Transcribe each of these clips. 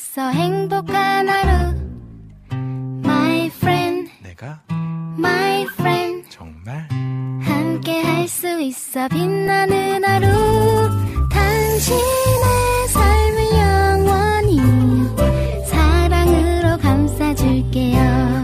있어 행복한 하루 My friend 내가 My friend 정말 함께 할 수 있어 빛나는 하루 당신의 삶을 영원히 사랑으로 감싸줄게요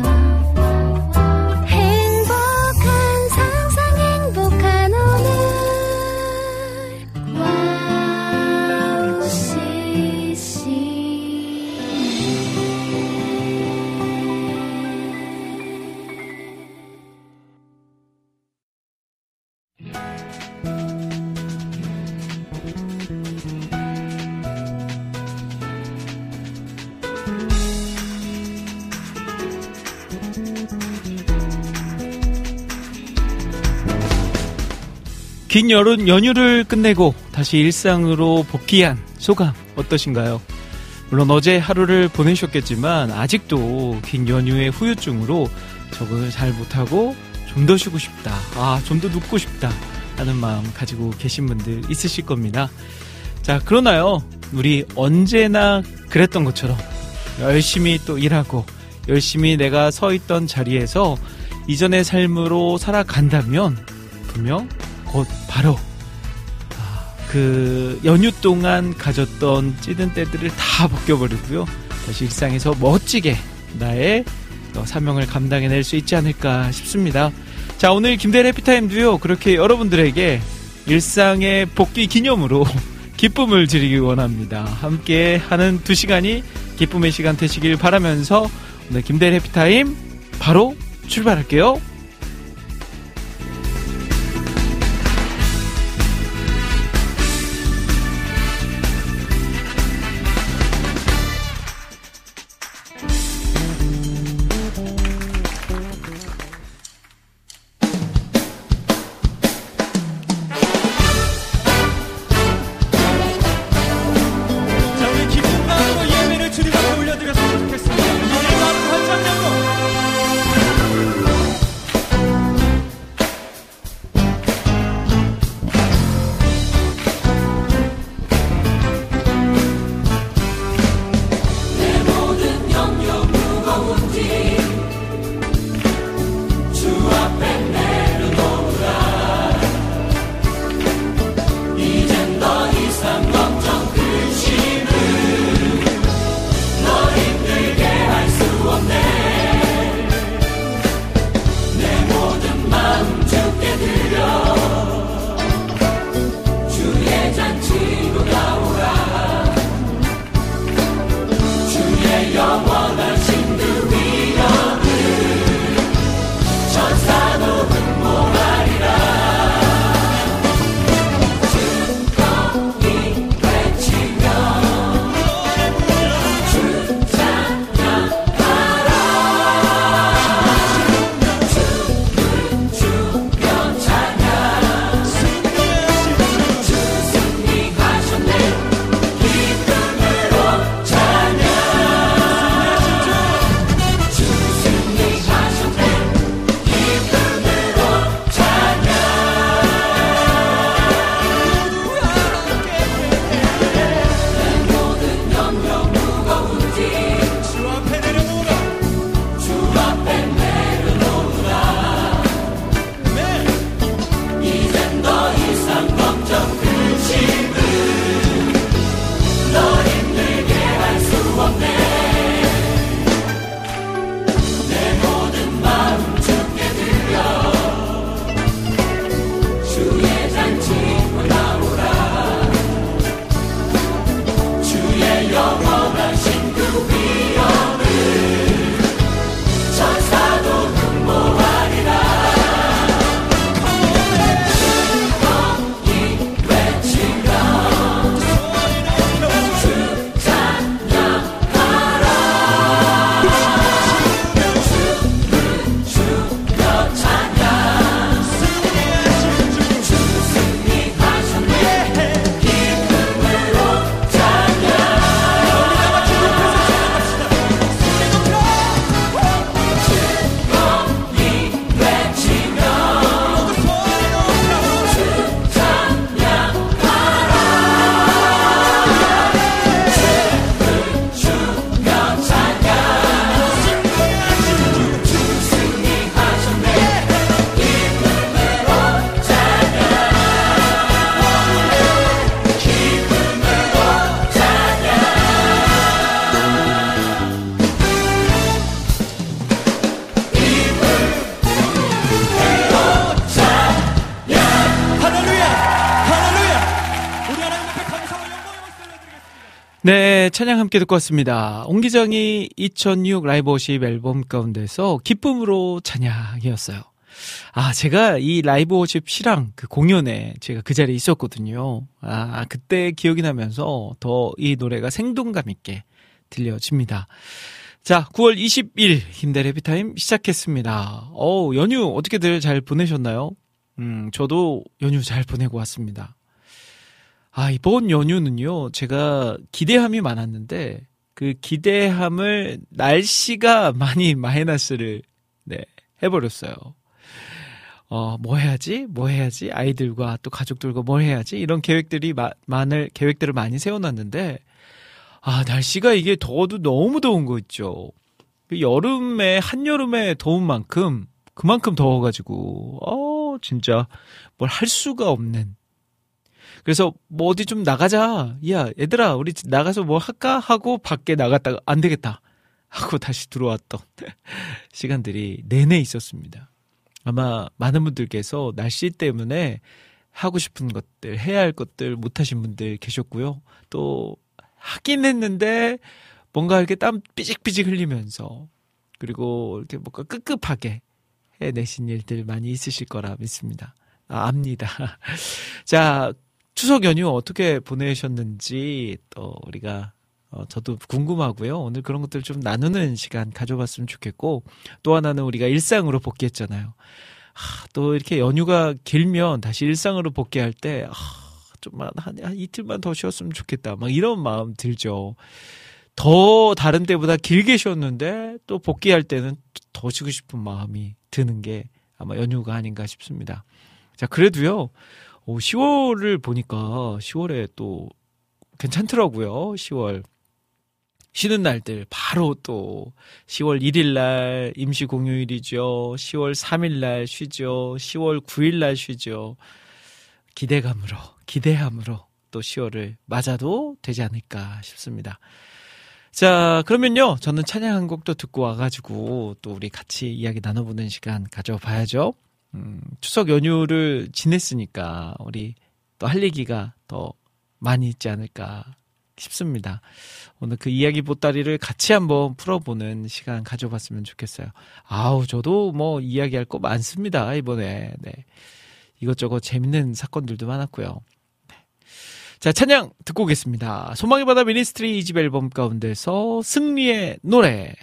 긴 여름 연휴를 끝내고 다시 일상으로 복귀한 소감 어떠신가요? 물론 어제 하루를 보내셨겠지만 아직도 긴 연휴의 후유증으로 적응을 잘 못하고 좀 더 쉬고 싶다, 좀 더 눕고 싶다 하는 마음 가지고 계신 분들 있으실 겁니다. 자, 그러나요, 우리 언제나 그랬던 것처럼 열심히 또 일하고 열심히 내가 서 있던 자리에서 이전의 삶으로 살아간다면 분명 곧 바로 그 연휴 동안 가졌던 찌든 때들을 다 벗겨버리고요, 다시 일상에서 멋지게 나의 사명을 감당해낼 수 있지 않을까 싶습니다. 자, 오늘 김대일 해피타임도요, 그렇게 여러분들에게 일상의 복귀 기념으로 기쁨을 드리기 원합니다. 함께 하는 2시간이 기쁨의 시간 되시길 바라면서 오늘 김대일 해피타임 바로 출발할게요. 네, 찬양 함께 듣고 왔습니다. 옹 기장이 2006 라이브 워십 앨범 가운데서 기쁨으로 찬양이었어요. 아, 제가 이 라이브 워십 실황 그 공연에 제가 그 자리에 있었거든요. 아, 그때 기억이 나면서 더 이 노래가 생동감 있게 들려집니다. 자, 9월 20일 김대래 해피타임 시작했습니다. 연휴 어떻게들 잘 보내셨나요? 저도 연휴 잘 보내고 왔습니다. 아, 이번 연휴는요, 제가 기대함이 많았는데, 그 기대함을 날씨가 많이 마이너스를, 해버렸어요. 뭐 해야지? 아이들과 또 가족들과 뭘 해야지? 이런 계획들을 많이 세워놨는데, 아, 날씨가 이게 더워도 너무 더운 거 있죠. 한여름에 더운 만큼, 그만큼 더워가지고, 진짜 뭘 할 수가 없는. 그래서 뭐 어디 좀 나가자. 야, 얘들아, 우리 나가서 뭐 할까? 하고 밖에 나갔다가 안 되겠다. 하고 다시 들어왔던 시간들이 내내 있었습니다. 아마 많은 분들께서 날씨 때문에 하고 싶은 것들, 해야 할 것들 못 하신 분들 계셨고요. 또 하긴 했는데 뭔가 이렇게 땀 삐직삐직 흘리면서 그리고 이렇게 뭔가 급급하게 해내신 일들 많이 있으실 거라 믿습니다. 압니다. 자, 추석 연휴 어떻게 보내셨는지 또 우리가 저도 궁금하고요. 오늘 그런 것들 좀 나누는 시간 가져봤으면 좋겠고 또 하나는 우리가 일상으로 복귀했잖아요. 또 이렇게 연휴가 길면 다시 일상으로 복귀할 때 좀만 한 이틀만 더 쉬었으면 좋겠다. 막 이런 마음 들죠. 더 다른 때보다 길게 쉬었는데 또 복귀할 때는 더 쉬고 싶은 마음이 드는 게 아마 연휴가 아닌가 싶습니다. 자, 그래도요. 10월을 보니까 10월에 또 괜찮더라고요. 10월 쉬는 날들 바로 또 10월 1일 날 임시 공휴일이죠. 10월 3일 날 쉬죠. 10월 9일 날 쉬죠. 기대함으로 또 10월을 맞아도 되지 않을까 싶습니다. 자, 그러면요. 저는 찬양 한 곡도 듣고 와가지고 또 우리 같이 이야기 나눠보는 시간 가져봐야죠. 추석 연휴를 지냈으니까 우리 또 할 얘기가 더 많이 있지 않을까 싶습니다. 오늘 그 이야기 보따리를 같이 한번 풀어보는 시간 가져봤으면 좋겠어요. 저도 뭐 이야기할 거 많습니다. 이번에. 네. 이것저것 재밌는 사건들도 많았고요. 네. 자, 찬양 듣고 오겠습니다. 소망의 바다 미니스트리 2집 앨범 가운데서 승리의 노래.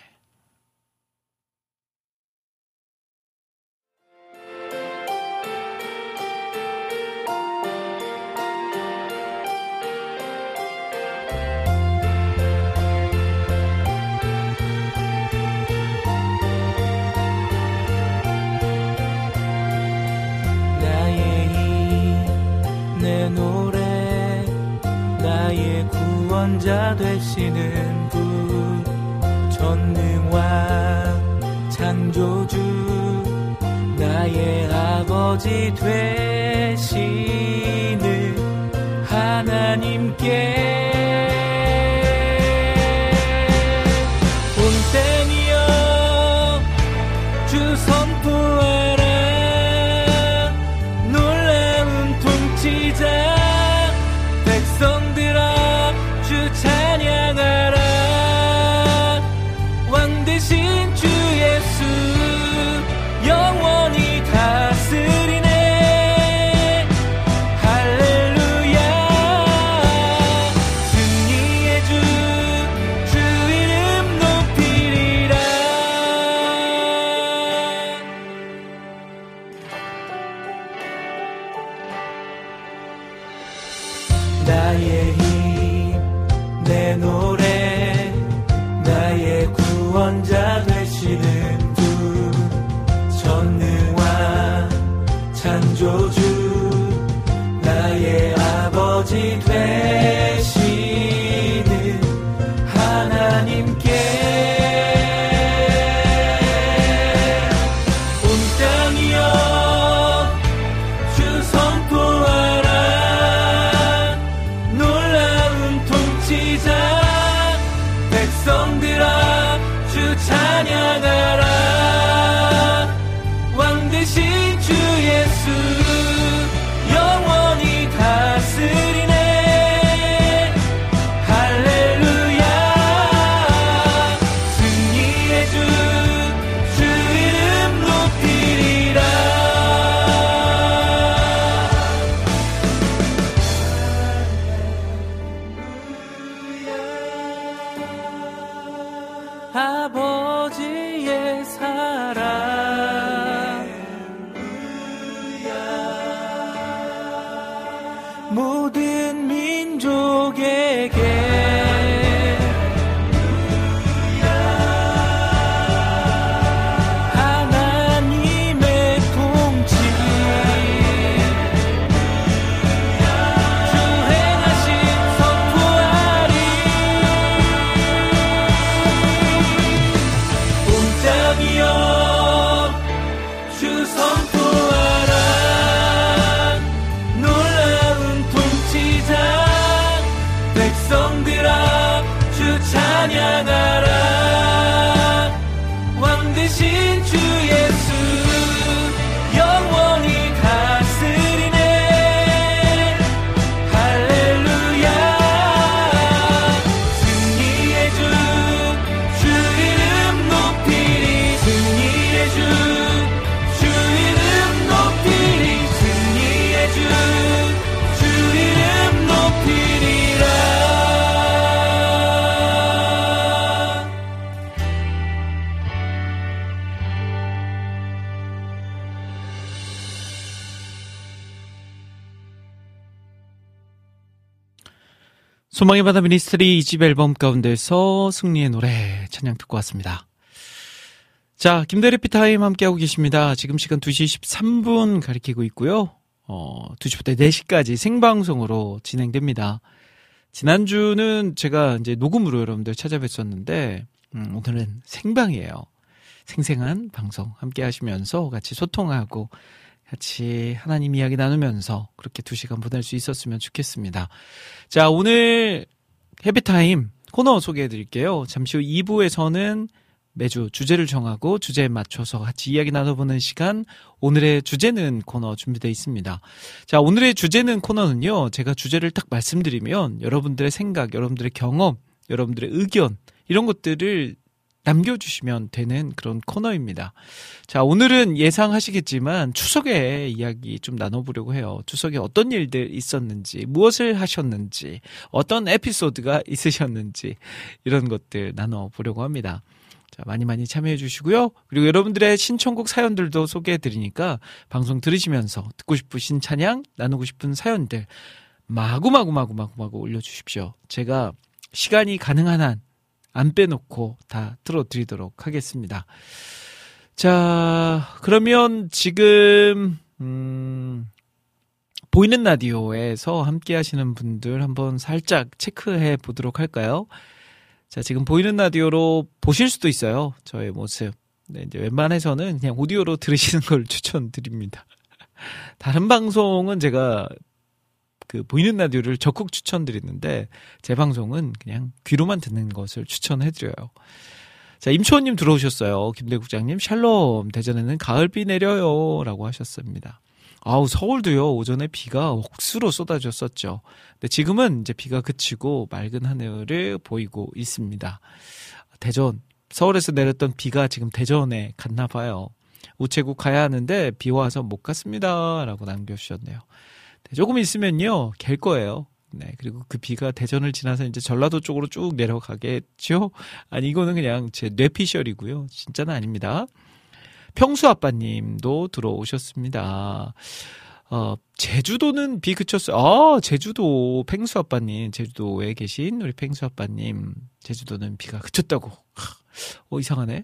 구원자 되시는 분 전능왕 창조주 나의 아버지 되시는 하나님께 온땡이여 주 선포하라 놀라운 통치자 백성들아 주 찬양하라 왕 대신 주 예수 영원히 다스리네 할렐루야 승리의 주 이름 높이리라 나의 내 노래 나의 구원자 되시는 분 전능왕 창조주 나의 아버지 되시는 하나님께 온 땅이여 주 선포하라 놀라운 통치자 백성들아 주 찬양하라 왕 대신 주 예수 모든 민족에게 하나님의 통치 주 행하심 선포하리 온 땅이여 주 선포하라 놀라운 통치자 백성들아 주 찬양하라 왕 되신 주 예수 영원히 다스리네 할렐루야 승리의 주 주 이름 높이리 승리의 주 주 이름 높이리 승리의 주 주 이름 높이리라 소망의 바다 미니스트리 2집 앨범 가운데서 승리의 노래 찬양 듣고 왔습니다. 자, 김대리 피타임 함께하고 계십니다. 지금 시간 2시 13분 가리키고 있고요. 2시부터 4시까지 생방송으로 진행됩니다. 지난주는 제가 이제 녹음으로 여러분들 찾아뵀었는데, 오늘은 생방이에요. 생생한 방송 함께 하시면서 같이 소통하고 같이 하나님 이야기 나누면서 그렇게 2시간 보낼 수 있었으면 좋겠습니다. 자, 오늘 해피타임 코너 소개해 드릴게요. 잠시 후 2부에서는 매주 주제를 정하고 주제에 맞춰서 같이 이야기 나눠보는 시간, 오늘의 주제는 코너 준비되어 있습니다. 자, 오늘의 주제는 코너는요, 제가 주제를 딱 말씀드리면 여러분들의 생각, 여러분들의 경험, 여러분들의 의견 이런 것들을 남겨주시면 되는 그런 코너입니다. 자, 오늘은 예상하시겠지만 추석에 이야기 좀 나눠보려고 해요. 추석에 어떤 일들 있었는지, 무엇을 하셨는지, 어떤 에피소드가 있으셨는지 이런 것들 나눠보려고 합니다. 자, 많이 참여해 주시고요. 그리고 여러분들의 신청곡 사연들도 소개해 드리니까 방송 들으시면서 듣고 싶으신 찬양, 나누고 싶은 사연들 마구마구 올려주십시오. 제가 시간이 가능한 한 안 빼놓고 다 틀어드리도록 하겠습니다. 자, 그러면 지금 보이는 라디오에서 함께 하시는 분들 한번 살짝 체크해 보도록 할까요? 자, 지금 보이는 라디오로 보실 수도 있어요. 저의 모습. 네, 이제 웬만해서는 그냥 오디오로 들으시는 걸 추천드립니다. 다른 방송은 제가 그 보이는 라디오를 적극 추천드리는데 제 방송은 그냥 귀로만 듣는 것을 추천해드려요. 자, 임초원님 들어오셨어요. 김대국장님 샬롬, 대전에는 가을비 내려요 라고 하셨습니다. 아우, 서울도요, 오전에 비가 억수로 쏟아졌었죠. 근데 지금은 이제 비가 그치고 맑은 하늘을 보이고 있습니다. 대전, 서울에서 내렸던 비가 지금 대전에 갔나 봐요. 우체국 가야 하는데 비 와서 못 갔습니다 라고 남겨주셨네요. 네, 조금 있으면요 갤 거예요. 네, 그리고 그 비가 대전을 지나서 이제 전라도 쪽으로 쭉 내려가겠죠. 아니, 이거는 그냥 제 뇌피셜이고요, 진짜는 아닙니다. 평수 아빠님도 들어오셨습니다. 제주도는 비 그쳤어요. 아, 제주도 팽수 아빠님, 제주도에 계신 우리 팽수 아빠님, 제주도는 비가 그쳤다고. 이상하네.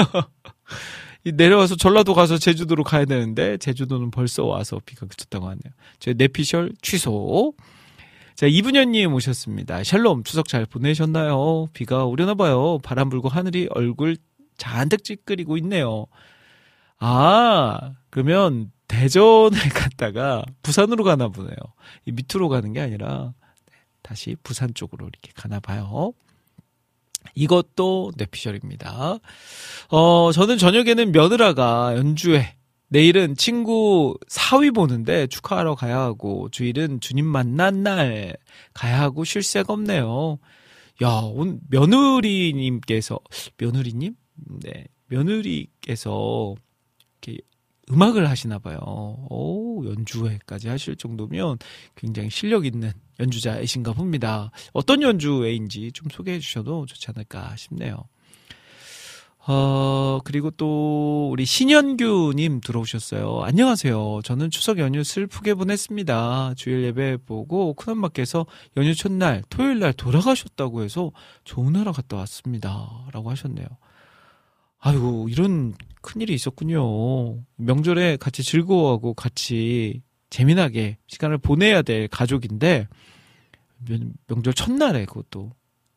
내려와서 전라도 가서 제주도로 가야 되는데 제주도는 벌써 와서 비가 그쳤다고 하네요. 제 내피셜 취소. 자, 이분현님 오셨습니다. 샬롬, 추석 잘 보내셨나요? 비가 오려나 봐요. 바람 불고 하늘이 얼굴 잔뜩 찌끄리고 있네요. 아, 그러면 대전에 갔다가 부산으로 가나 보네요. 이 밑으로 가는 게 아니라 다시 부산 쪽으로 이렇게 가나 봐요. 이것도 뇌피셜입니다. 저는 저녁에는 며느라가 연주회, 내일은 친구 사위 보는데 축하하러 가야 하고, 주일은 주님 만난 날 가야 하고 쉴 새가 없네요. 야, 오늘 며느리님께서, 며느리님? 네, 며느리께서 이렇게 음악을 하시나 봐요. 오, 연주회까지 하실 정도면 굉장히 실력 있는 연주자이신가 봅니다. 어떤 연주회인지 좀 소개해 주셔도 좋지 않을까 싶네요. 그리고 또 우리 신현규님 들어오셨어요. 안녕하세요. 저는 추석 연휴 슬프게 보냈습니다. 주일 예배 보고 큰엄마께서 연휴 첫날 토요일날 돌아가셨다고 해서 좋은 나라 갔다 왔습니다. 라고 하셨네요. 아이고, 이런 큰일이 있었군요. 명절에 같이 즐거워하고 같이 재미나게 시간을 보내야 될 가족인데 명절 첫날에 그것도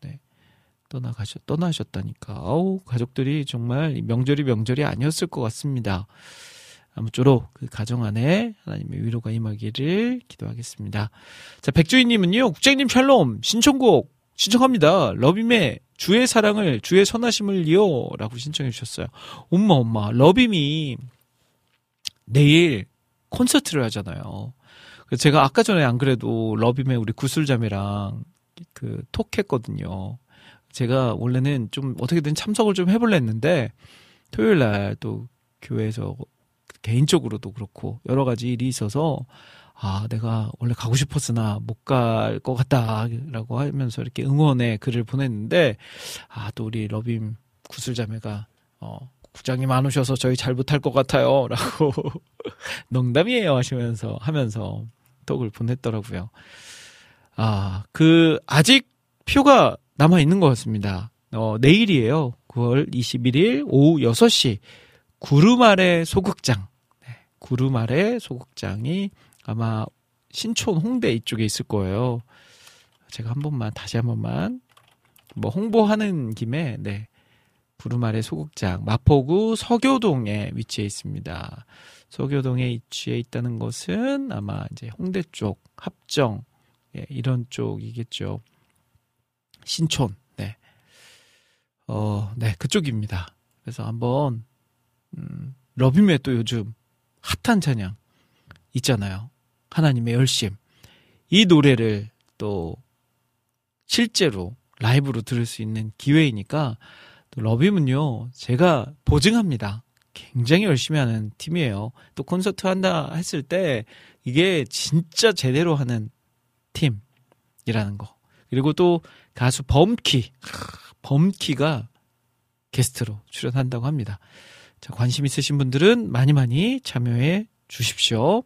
떠나셨다니까. 아우, 가족들이 정말 명절이 아니었을 것 같습니다. 아무쪼록 그 가정 안에 하나님의 위로가 임하기를 기도하겠습니다. 자, 백주희님은요, 국장님 샬롬 신청곡 신청합니다. 러빔의 주의 사랑을 주의 선하심을요 라고 신청해 주셨어요. 엄마 러빔이 내일 콘서트를 하잖아요. 그래서 제가 아까 전에 안 그래도 러빔의 우리 구슬자매랑 그 톡했거든요. 제가 원래는 좀 어떻게든 참석을 좀 해볼라 했는데 토요일 날 또 교회에서 개인적으로도 그렇고 여러 가지 일이 있어서 내가 원래 가고 싶었으나 못 갈 것 같다라고 하면서 이렇게 응원의 글을 보냈는데 또 우리 러빔 구슬자매가 국장님 안 오셔서 저희 잘 못할 것 같아요 라고 농담이에요 하면서 톡을 보냈더라고요. 아직 표가 남아 있는 것 같습니다. 내일이에요. 9월 21일 오후 6시 구름 아래 소극장. 구름 아래 소극장이 아마 신촌 홍대 이쪽에 있을 거예요. 제가 다시 한 번만 홍보하는 김에 구름 아래 소극장 마포구 서교동에 위치해 있습니다. 서교동에 위치해 있다는 것은 아마 이제 홍대 쪽, 합정 이런 쪽이겠죠. 신촌, 그쪽입니다. 그래서 한번 러빔의 또 요즘 핫한 찬양 있잖아요. 하나님의 열심. 이 노래를 또 실제로 라이브로 들을 수 있는 기회이니까 또 러빔은요, 제가 보증합니다. 굉장히 열심히 하는 팀이에요. 또 콘서트 한다 했을 때 이게 진짜 제대로 하는 팀이라는 거. 그리고 또 가수 범키가 게스트로 출연한다고 합니다. 자, 관심 있으신 분들은 많이 참여해 주십시오.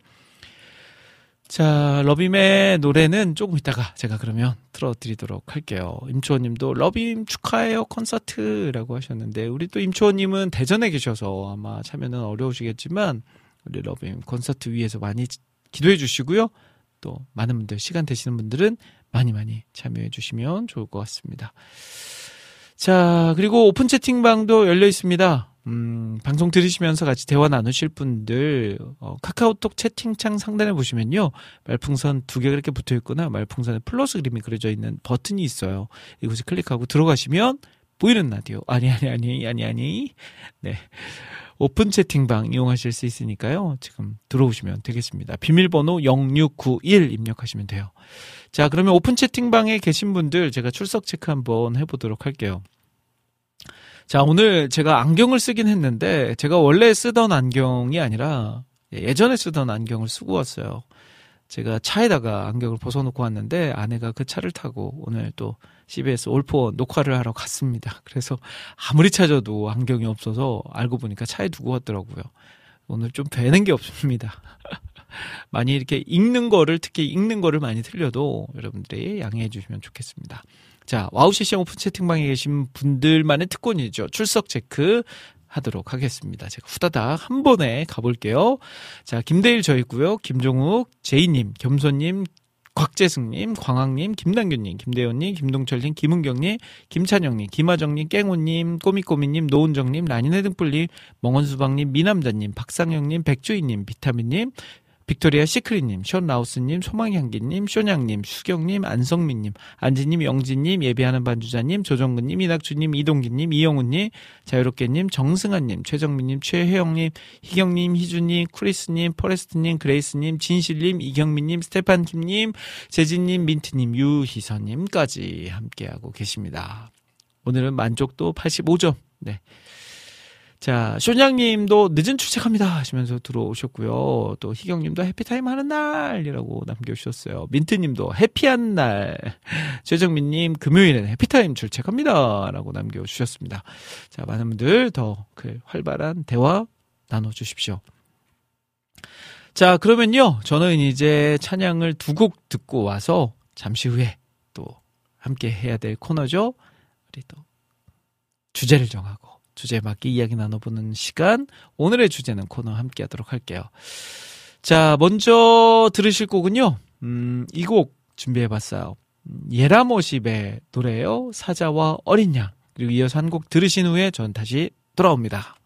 자, 러빔의 노래는 조금 이따가 제가 그러면 틀어드리도록 할게요. 임초원님도 러빔 축하해요 콘서트라고 하셨는데 우리 또 임초원님은 대전에 계셔서 아마 참여는 어려우시겠지만 우리 러빔 콘서트 위해서 많이 기도해 주시고요. 또 많은 분들 시간 되시는 분들은 많이 참여해 주시면 좋을 것 같습니다. 자, 그리고 오픈 채팅방도 열려 있습니다. 방송 들으시면서 같이 대화 나누실 분들 카카오톡 채팅창 상단에 보시면요, 말풍선 2개가 이렇게 붙어있거나 말풍선에 플러스 그림이 그려져 있는 버튼이 있어요. 이곳을 클릭하고 들어가시면 보이는 라디오 아니 오픈 채팅방 이용하실 수 있으니까요, 지금 들어오시면 되겠습니다. 비밀번호 0691 입력하시면 돼요. 자, 그러면 오픈 채팅방에 계신 분들 제가 출석 체크 한번 해보도록 할게요. 자, 오늘 제가 안경을 쓰긴 했는데 제가 원래 쓰던 안경이 아니라 예전에 쓰던 안경을 쓰고 왔어요. 제가 차에다가 안경을 벗어놓고 왔는데 아내가 그 차를 타고 오늘 또 CBS 올포 녹화를 하러 갔습니다. 그래서 아무리 찾아도 안경이 없어서 알고 보니까 차에 두고 왔더라고요. 오늘 좀 되는 게 없습니다. 많이 이렇게 특히 읽는 거를 많이 틀려도 여러분들이 양해해 주시면 좋겠습니다. 자, 와우 CCM 오픈 채팅방에 계신 분들만의 특권이죠. 출석 체크 하도록 하겠습니다. 제가 후다닥 한 번에 가볼게요. 자, 김대일 저 있고요. 김종욱, 제이님, 겸손님, 곽재승님, 광학님, 김남균님, 김대현님, 김동철님, 김은경님, 김찬영님, 김하정님, 깽호님, 꼬미꼬미님, 노은정님, 라니네 등불님, 멍원수박님, 미남자님, 박상영님, 백주희님, 비타민님, 빅토리아 시크릿님, 션라우스님, 소망향기님, 쇼냥님, 수경님, 안성민님, 안지님, 영진님, 예비하는 반주자님, 조정근님, 이낙주님, 이동기님, 이영훈님, 자유롭게님, 정승환님, 최정민님, 최혜영님, 희경님, 희주님, 크리스님, 포레스트님, 그레이스님, 진실님, 이경민님, 스테판킴님, 재진님, 민트님, 유희선님까지 함께하고 계십니다. 오늘은 만족도 85점. 네. 자, 쇼냥님도 늦은 출첵합니다 하시면서 들어오셨고요. 또 희경님도 해피타임 하는 날이라고 남겨주셨어요. 민트님도 해피한 날. 최정민님 금요일엔 해피타임 출첵합니다 라고 남겨주셨습니다. 자, 많은 분들 더 그 활발한 대화 나눠주십시오. 자, 그러면요, 저는 이제 찬양을 2곡 듣고 와서 잠시 후에 또 함께 해야 될 코너죠. 우리 또 주제를 정하고 주제에 맞게 이야기 나눠보는 시간, 오늘의 주제는 코너 함께 하도록 할게요. 자, 먼저 들으실 곡은요, 이 곡 준비해봤어요. 예라모십의 노래예요. 사자와 어린 양. 그리고 이어서 한 곡 들으신 후에 전 다시 돌아옵니다.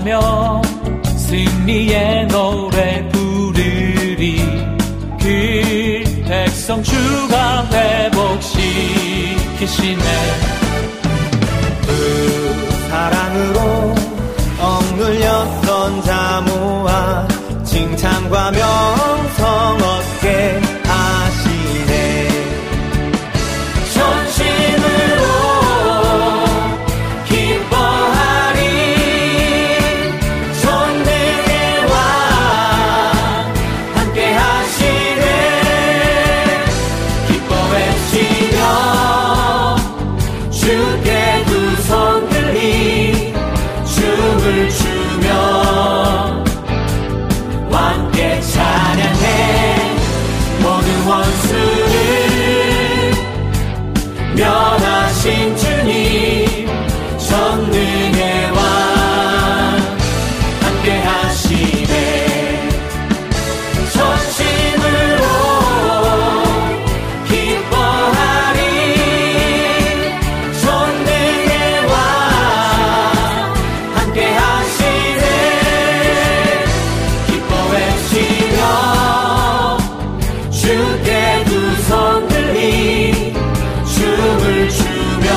찬양하며 승리의 노래 부르리. 그 백성 주가 회복시키시네. 그 사랑으로 억눌렸던 자 모아 칭찬과 명성 얻게 하시네. 전심으로 기뻐하리. 전능의 왕 함께 하시네. 기뻐 외치며 주께 두 손 들리 춤을 추며 함께 찬양해. 모든 원수를 면하신 주님 전능의 왕 함께 하시네. 전심으로 기뻐하리. 전능의 왕 함께 하시네. 기뻐 외치며 주께 두 손 들리 춤을 추며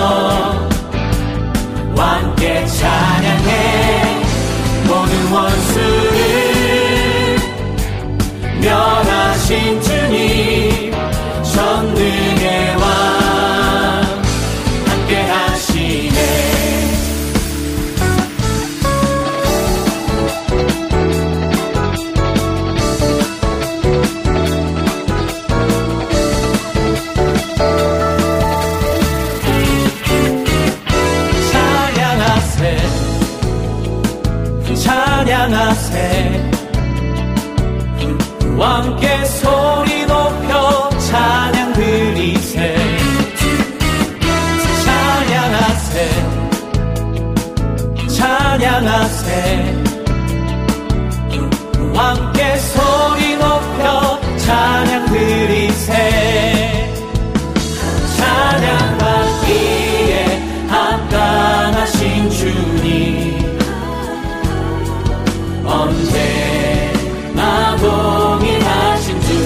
함께 찬양해. 모든 원수를 면하신 주님 전능의 왕 함께 하시네. 찬양하세. 왕께 소리 높여 찬양 드리세. 찬양하세. 찬양하세. 왕께 소리 높여 찬양 드리세. 찬양받기에 합당하신 주님 언제나 동일하신 주.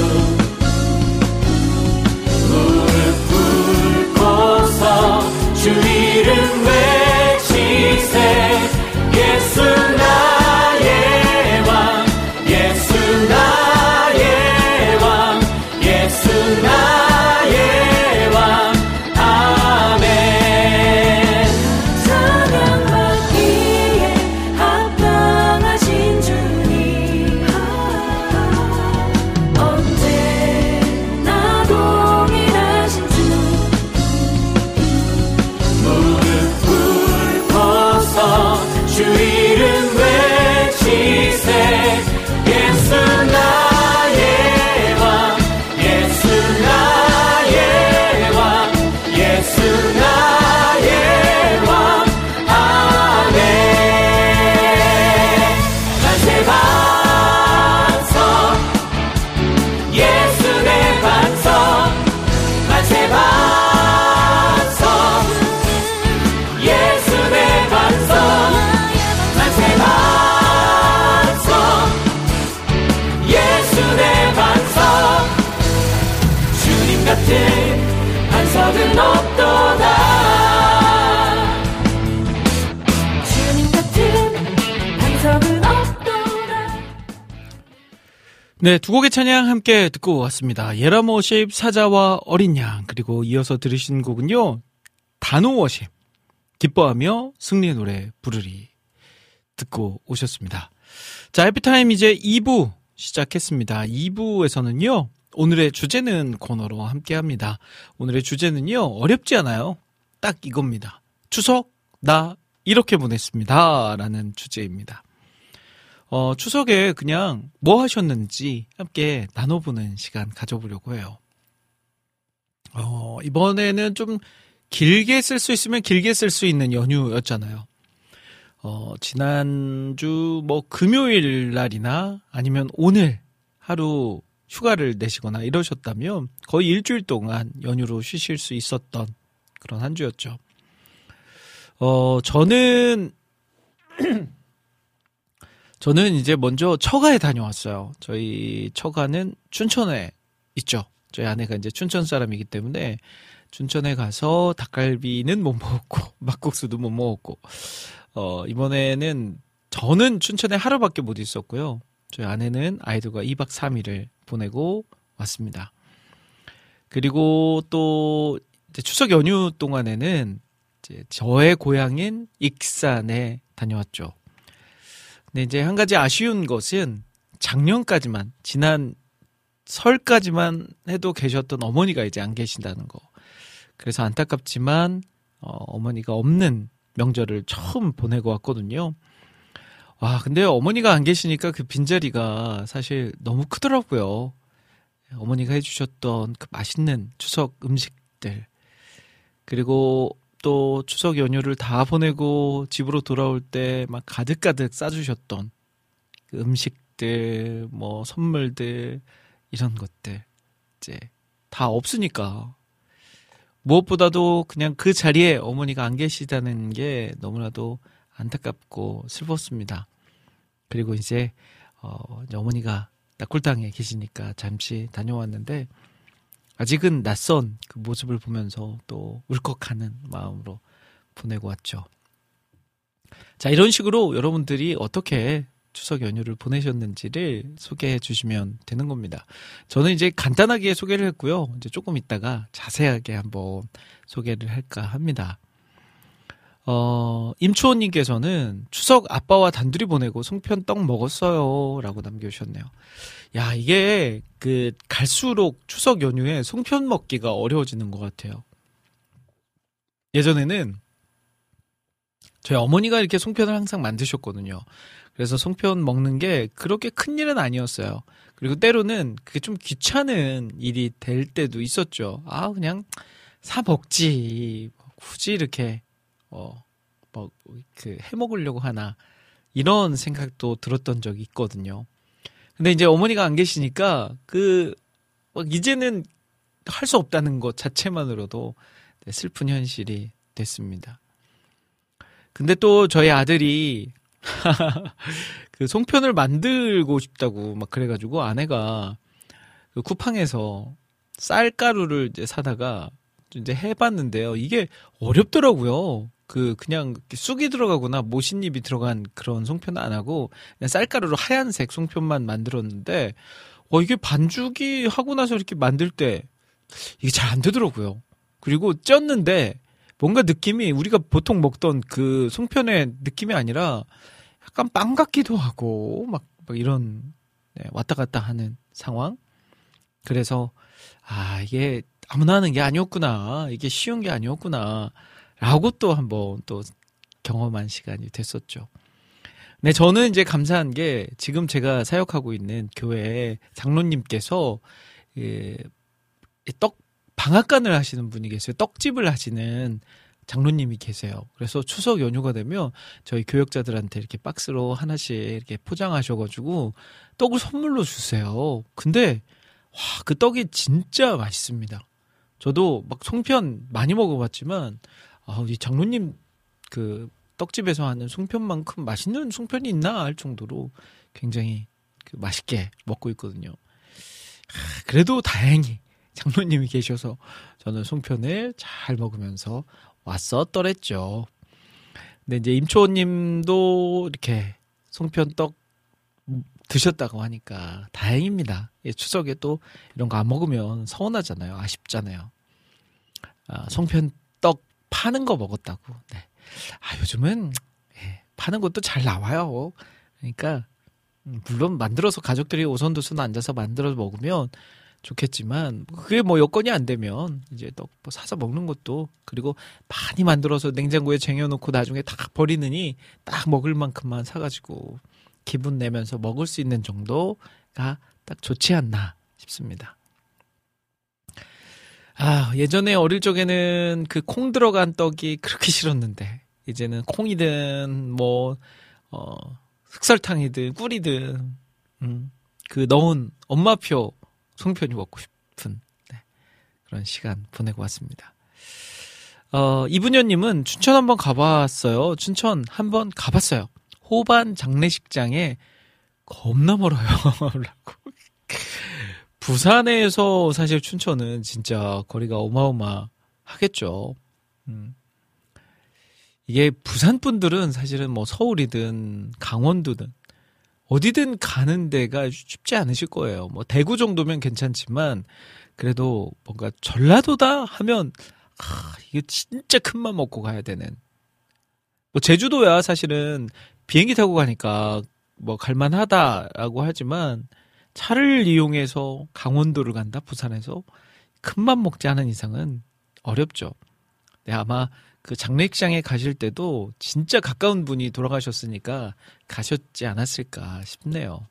무릎 꿇고서 주 이름 외치세. 예수 나의 왕. 예수 나의 왕. 예수 나의 왕. 아멘. 찬양받기에 합당하신 주님 언제나 동일하신 주. 무릎 꿇고서 주 이름 외치세. 예수 나의 왕. 예수 나의 왕. 예수 나의 왕. 아멘. 만세 반석. 예수 내 반석. 만세 반석. 예수 내 반석. 만세 반석. 예수 내 반석. 주님 같은 반석은 없도다. 주님 같은 반석은 없도다. 네, 두 곡의 찬양 함께 듣고 왔습니다. 예람 워십 사자와 어린 양, 그리고 이어서 들으신 곡은요, 단호 워십 기뻐하며 승리의 노래 부르리 듣고 오셨습니다. 자, 해피타임 이제 2부 시작했습니다. 2부에서는요, 오늘의 주제는 코너로 함께합니다. 오늘의 주제는요, 어렵지 않아요. 딱 이겁니다. 추석 나 이렇게 보냈습니다 라는 주제입니다. 추석에 그냥 뭐 하셨는지 함께 나눠보는 시간 가져보려고 해요. 이번에는 좀 길게 쓸 수 있으면 길게 쓸 수 있는 연휴였잖아요. 지난주 뭐 금요일 날이나 아니면 오늘 하루 휴가를 내시거나 이러셨다면 거의 일주일 동안 연휴로 쉬실 수 있었던 그런 한 주였죠. 저는 저는 이제 먼저 처가에 다녀왔어요. 저희 처가는 춘천에 있죠. 저희 아내가 이제 춘천 사람이기 때문에 춘천에 가서 닭갈비는 못 먹었고 막국수도 못 먹었고 이번에는 저는 춘천에 하루밖에 못 있었고요. 저희 아내는 아이들과 2박 3일을 보내고 왔습니다. 그리고 또 이제 추석 연휴 동안에는 이제 저의 고향인 익산에 다녀왔죠. 근데 이제 한 가지 아쉬운 것은 작년까지만, 지난 설까지만 해도 계셨던 어머니가 이제 안 계신다는 거. 그래서 안타깝지만 어머니가 없는 명절을 처음 보내고 왔거든요. 와, 근데 어머니가 안 계시니까 그 빈자리가 사실 너무 크더라고요. 어머니가 해주셨던 그 맛있는 추석 음식들, 그리고 또 추석 연휴를 다 보내고 집으로 돌아올 때 막 가득가득 싸주셨던 그 음식들, 뭐 선물들, 이런 것들 이제 다 없으니까 무엇보다도 그냥 그 자리에 어머니가 안 계시다는 게 너무나도 안타깝고 슬펐습니다. 그리고 이제 어머니가 낙골당에 계시니까 잠시 다녀왔는데 아직은 낯선 그 모습을 보면서 또 울컥하는 마음으로 보내고 왔죠. 자, 이런 식으로 여러분들이 어떻게 추석 연휴를 보내셨는지를 소개해 주시면 되는 겁니다. 저는 이제 간단하게 소개를 했고요. 이제 조금 있다가 자세하게 한번 소개를 할까 합니다. 임초원님께서는 추석 아빠와 단둘이 보내고 송편 떡 먹었어요 라고 남겨주셨네요. 야, 이게 갈수록 추석 연휴에 송편 먹기가 어려워지는 것 같아요. 예전에는 저희 어머니가 이렇게 송편을 항상 만드셨거든요. 그래서 송편 먹는 게 그렇게 큰 일은 아니었어요. 그리고 때로는 그게 좀 귀찮은 일이 될 때도 있었죠. 아, 그냥 사 먹지. 굳이 이렇게 해 먹으려고 하나, 이런 생각도 들었던 적이 있거든요. 근데 이제 어머니가 안 계시니까 이제는 할 수 없다는 것 자체만으로도 슬픈 현실이 됐습니다. 근데 또 저희 아들이 그 송편을 만들고 싶다고 막 그래가지고 아내가 그 쿠팡에서 쌀가루를 이제 사다가 이제 해봤는데요. 이게 어렵더라고요. 그냥 쑥이 들어가거나 모신잎이 들어간 그런 송편은 안 하고 그냥 쌀가루로 하얀색 송편만 만들었는데 이게 반죽이 하고 나서 이렇게 만들 때 이게 잘 안 되더라고요. 그리고 쪘는데 뭔가 느낌이 우리가 보통 먹던 그 송편의 느낌이 아니라 약간 빵 같기도 하고 막 이런 왔다 갔다 하는 상황. 그래서 이게 아무나 하는 게 아니었구나, 이게 쉬운 게 아니었구나 라고 또 한번 또 경험한 시간이 됐었죠. 네, 저는 이제 감사한 게 지금 제가 사역하고 있는 교회에 장로님께서 떡 방앗간을 하시는 분이 계세요. 떡집을 하시는 장로님이 계세요. 그래서 추석 연휴가 되면 저희 교역자들한테 이렇게 박스로 하나씩 이렇게 포장하셔가지고 떡을 선물로 주세요. 근데 그 떡이 진짜 맛있습니다. 저도 막 송편 많이 먹어봤지만 이 장로님 그 떡집에서 하는 송편만큼 맛있는 송편이 있나 할 정도로 굉장히 맛있게 먹고 있거든요. 그래도 다행히 장로님이 계셔서 저는 송편을 잘 먹으면서 왔었더랬죠. 근데 이제 임초원님도 이렇게 송편떡 드셨다고 하니까 다행입니다. 추석에 또 이런 거 안 먹으면 서운하잖아요. 아쉽잖아요. 송편떡 파는 거 먹었다고. 네. 요즘은 파는 것도 잘 나와요. 그러니까 물론 만들어서 가족들이 오손도손 앉아서 만들어서 먹으면 좋겠지만 그게 뭐 여건이 안 되면 이제 떡 사서 먹는 것도, 그리고 많이 만들어서 냉장고에 쟁여놓고 나중에 다 버리느니 딱 먹을 만큼만 사가지고 기분 내면서 먹을 수 있는 정도가 딱 좋지 않나 싶습니다. 예전에 어릴 적에는 그 콩 들어간 떡이 그렇게 싫었는데 이제는 콩이든 흑설탕이든 꿀이든 그 넣은 엄마표 송편이 먹고 싶은 그런 시간 보내고 왔습니다. 이분녀님은 춘천 한번 가봤어요. 춘천 한번 가봤어요. 호반 장례식장에 겁나 멀어요. 라고. 부산에서 사실 춘천은 진짜 거리가 어마어마하겠죠. 이게 부산 분들은 사실은 뭐 서울이든 강원도든 어디든 가는 데가 쉽지 않으실 거예요. 뭐 대구 정도면 괜찮지만 그래도 뭔가 전라도다 하면 이게 진짜 큰맘 먹고 가야 되는. 뭐 제주도야 사실은 비행기 타고 가니까 뭐 갈만하다라고 하지만 차를 이용해서 강원도를 간다 부산에서 큰맘 먹지 않은 이상은 어렵죠. 네, 아마 그 장례식장에 가실 때도 진짜 가까운 분이 돌아가셨으니까 가셨지 않았을까 싶네요.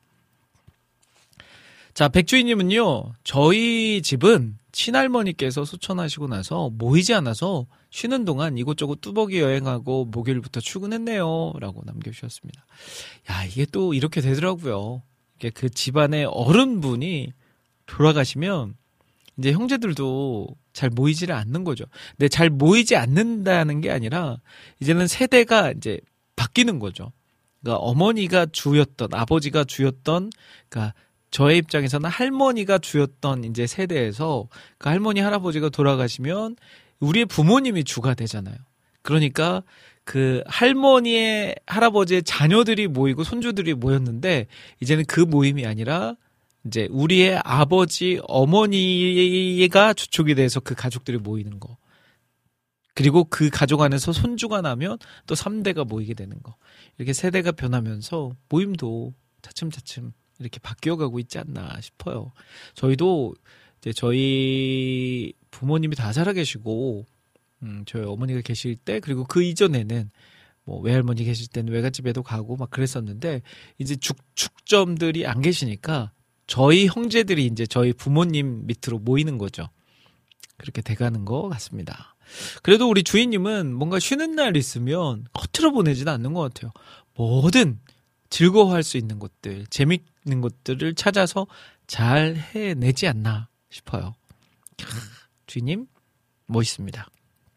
자, 백주희님은요, 저희 집은 친할머니께서 소천하시고 나서 모이지 않아서 쉬는 동안 이곳저곳 뚜벅이 여행하고 목요일부터 출근했네요. 라고 남겨주셨습니다. 야, 이게 또 이렇게 되더라고요. 이게 그 집안의 어른분이 돌아가시면 이제 형제들도 잘 모이지를 않는 거죠. 근데 잘 모이지 않는다는 게 아니라 이제는 세대가 이제 바뀌는 거죠. 그러니까 어머니가 주였던, 아버지가 주였던, 그러니까 저의 입장에서는 할머니가 주였던 이제 세대에서 그 할머니, 할아버지가 돌아가시면 우리의 부모님이 주가 되잖아요. 그러니까 그 할머니의, 할아버지의 자녀들이 모이고 손주들이 모였는데 이제는 그 모임이 아니라 이제 우리의 아버지, 어머니가 주축이 돼서 그 가족들이 모이는 거. 그리고 그 가족 안에서 손주가 나면 또 3대가 모이게 되는 거. 이렇게 세대가 변하면서 모임도 차츰차츰 이렇게 바뀌어가고 있지 않나 싶어요. 저희도 이제 저희 부모님이 다 살아계시고, 저희 어머니가 계실 때, 그리고 그 이전에는 뭐 외할머니 계실 때는 외갓집에도 가고 막 그랬었는데, 이제 축점들이 안 계시니까 저희 형제들이 이제 저희 부모님 밑으로 모이는 거죠. 그렇게 돼가는 것 같습니다. 그래도 우리 주인님은 뭔가 쉬는 날 있으면 허투루 보내지는 않는 것 같아요. 뭐든 즐거워할 수 있는 것들, 재밌는 것들을 찾아서 잘 해내지 않나 싶어요. 주인님 멋있습니다.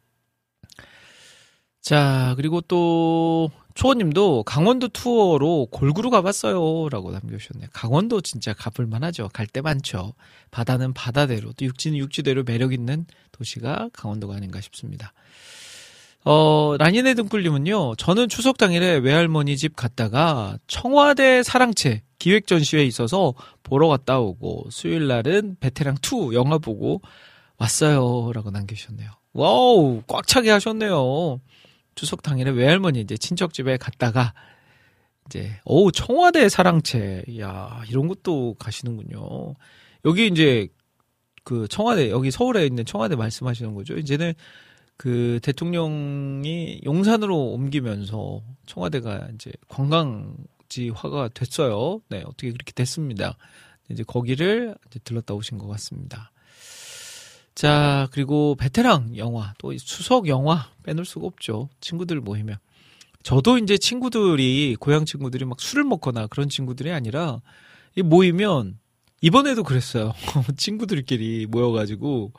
자, 그리고 또 초호님도 강원도 투어로 골구루 가봤어요 라고 남겨주셨네요. 강원도 진짜 가볼만 하죠. 갈 데 많죠. 바다는 바다대로, 또 육지는 육지대로 매력있는 도시가 강원도가 아닌가 싶습니다. 라니네 등불님은요, 저는 추석 당일에 외할머니 집 갔다가 청와대 사랑채 기획 전시회에 있어서 보러 갔다 오고 수요일 날은 베테랑2 영화 보고 왔어요 라고 남겨주셨네요. 와우, 꽉 차게 하셨네요. 추석 당일에 외할머니 이제 친척 집에 갔다가 이제 청와대 사랑채, 야, 이런 것도 가시는군요. 여기 이제 그 청와대, 여기 서울에 있는 청와대 말씀하시는 거죠. 이제는 그 대통령이 용산으로 옮기면서 청와대가 이제 관광지화가 됐어요. 네, 어떻게 그렇게 됐습니다. 이제 거기를 이제 들렀다 오신 것 같습니다. 자, 그리고 베테랑 영화, 또 추석 영화 빼놓을 수가 없죠. 친구들 모이면. 저도 이제 친구들이, 고향 친구들이 막 술을 먹거나 그런 친구들이 아니라, 이 모이면, 이번에도 그랬어요. 친구들끼리 모여가지고,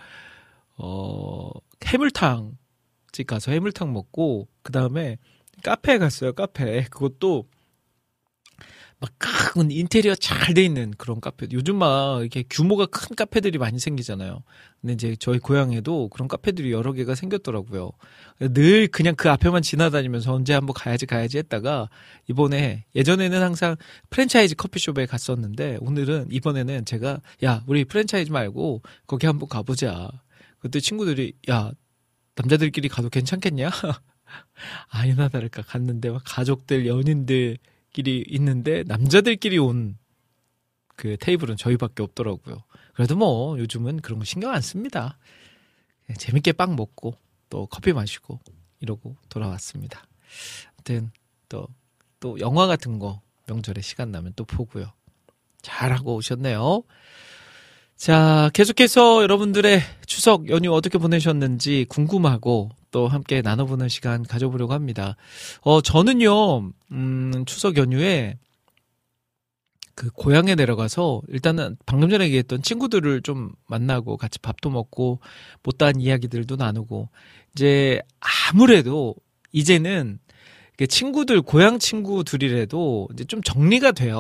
해물탕집 가서 해물탕 먹고, 그 다음에 카페에 갔어요, 카페. 그것도, 막 큰 인테리어 잘 돼 있는 그런 카페. 요즘 막 이렇게 규모가 큰 카페들이 많이 생기잖아요. 근데 이제 저희 고향에도 그런 카페들이 여러 개가 생겼더라고요. 늘 그냥 그 앞에만 지나다니면서 언제 한번 가야지 했다가 이번에, 예전에는 항상 프랜차이즈 커피숍에 갔었는데 이번에는 제가, 야, 우리 프랜차이즈 말고 거기 한번 가보자. 그때 친구들이, 야, 남자들끼리 가도 괜찮겠냐? 아니나 다를까 갔는데 막 가족들, 연인들 끼리 있는데 남자들끼리 온 그 테이블은 저희밖에 없더라고요. 그래도 뭐 요즘은 그런 거 신경 안 씁니다. 재밌게 빵 먹고 또 커피 마시고 이러고 돌아왔습니다. 아무튼 또 영화 같은 거 명절에 시간 나면 또 보고요. 잘하고 오셨네요. 자, 계속해서 여러분들의 추석 연휴 어떻게 보내셨는지 궁금하고 또 함께 나눠보는 시간 가져보려고 합니다. 저는요, 추석 연휴에 그 고향에 내려가서 일단은 방금 전에 얘기했던 친구들을 좀 만나고 같이 밥도 먹고 못다한 이야기들도 나누고, 이제 아무래도 이제는 친구들, 고향 친구들이라도 이제 좀 정리가 돼요.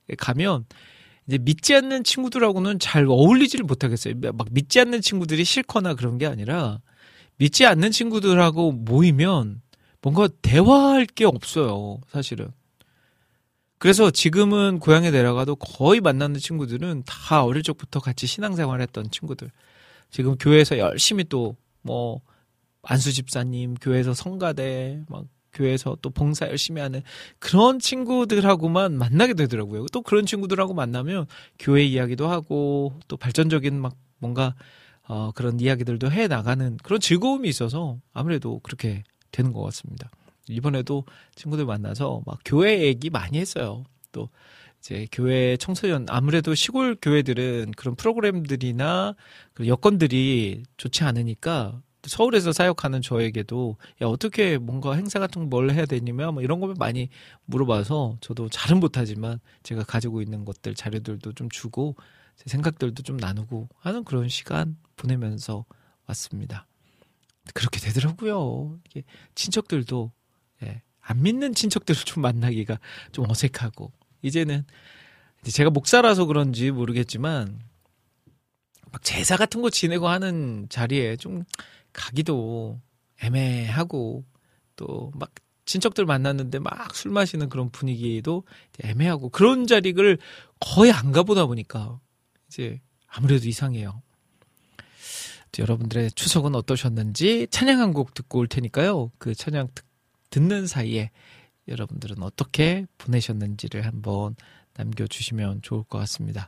가면 이제 믿지 않는 친구들하고는 잘 어울리지를 못하겠어요. 막 믿지 않는 친구들이 싫거나 그런 게 아니라 믿지 않는 친구들하고 모이면 뭔가 대화할 게 없어요, 사실은. 그래서 지금은 고향에 내려가도 거의 만나는 친구들은 다 어릴 적부터 같이 신앙생활 했던 친구들. 지금 교회에서 열심히 또 뭐 안수 집사님, 교회에서 성가대, 막 교회에서 또 봉사 열심히 하는 그런 친구들하고만 만나게 되더라고요. 또 그런 친구들하고 만나면 교회 이야기도 하고 또 발전적인 막 뭔가 그런 이야기들도 해 나가는 그런 즐거움이 있어서 아무래도 그렇게 되는 것 같습니다. 이번에도 친구들 만나서 막 교회 얘기 많이 했어요. 또 이제 교회 청소년, 아무래도 시골 교회들은 그런 프로그램들이나 그런 여건들이 좋지 않으니까 서울에서 사역하는 저에게도 야 어떻게 뭔가 행사 같은 거 뭘 해야 되냐면 뭐 이런 거 많이 물어봐서 저도 잘은 못하지만 제가 가지고 있는 것들 자료들도 좀 주고 제 생각들도 좀 나누고 하는 그런 시간 보내면서 왔습니다. 그렇게 되더라고요. 이게 친척들도 안 믿는 친척들을 좀 만나기가 좀 어색하고 이제는 이제 제가 목사라서 그런지 모르겠지만 막 제사 같은 거 지내고 하는 자리에 좀 가기도 애매하고 또 막 친척들 만났는데 막 술 마시는 그런 분위기도 애매하고 그런 자리를 거의 안 가보다 보니까 이제 아무래도 이상해요. 여러분들의 추석은 어떠셨는지 찬양 한 곡 듣고 올 테니까요. 그 찬양 듣는 사이에 여러분들은 어떻게 보내셨는지를 한번 남겨주시면 좋을 것 같습니다.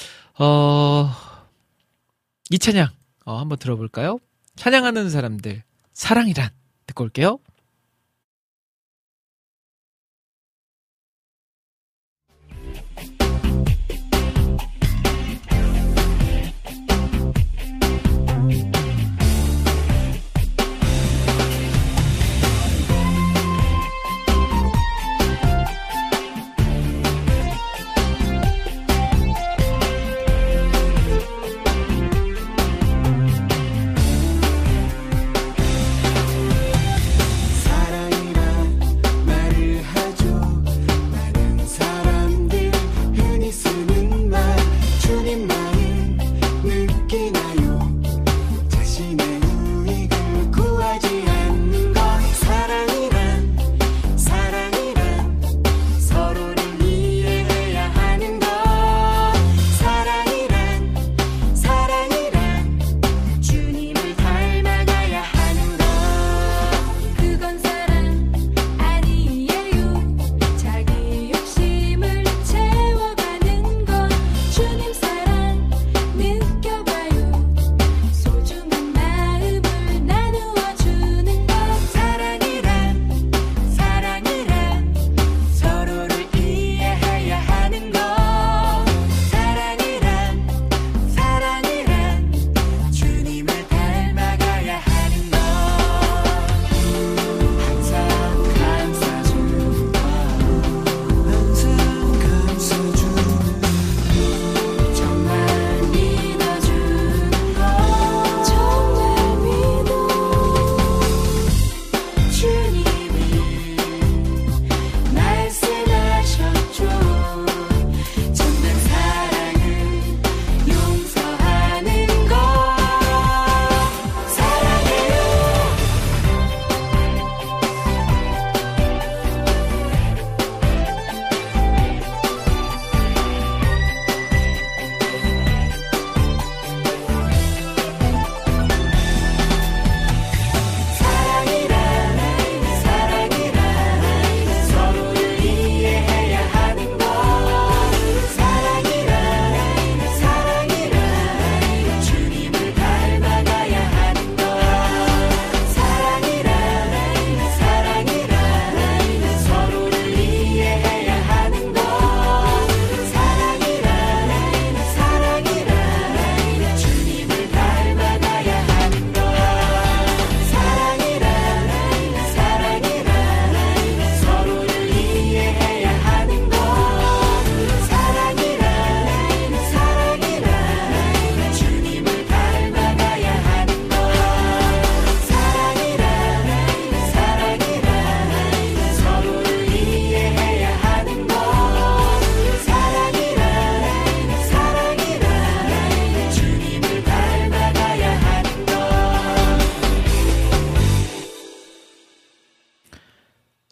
이 찬양 한번 들어볼까요? 찬양하는 사람들 사랑이란 듣고 올게요.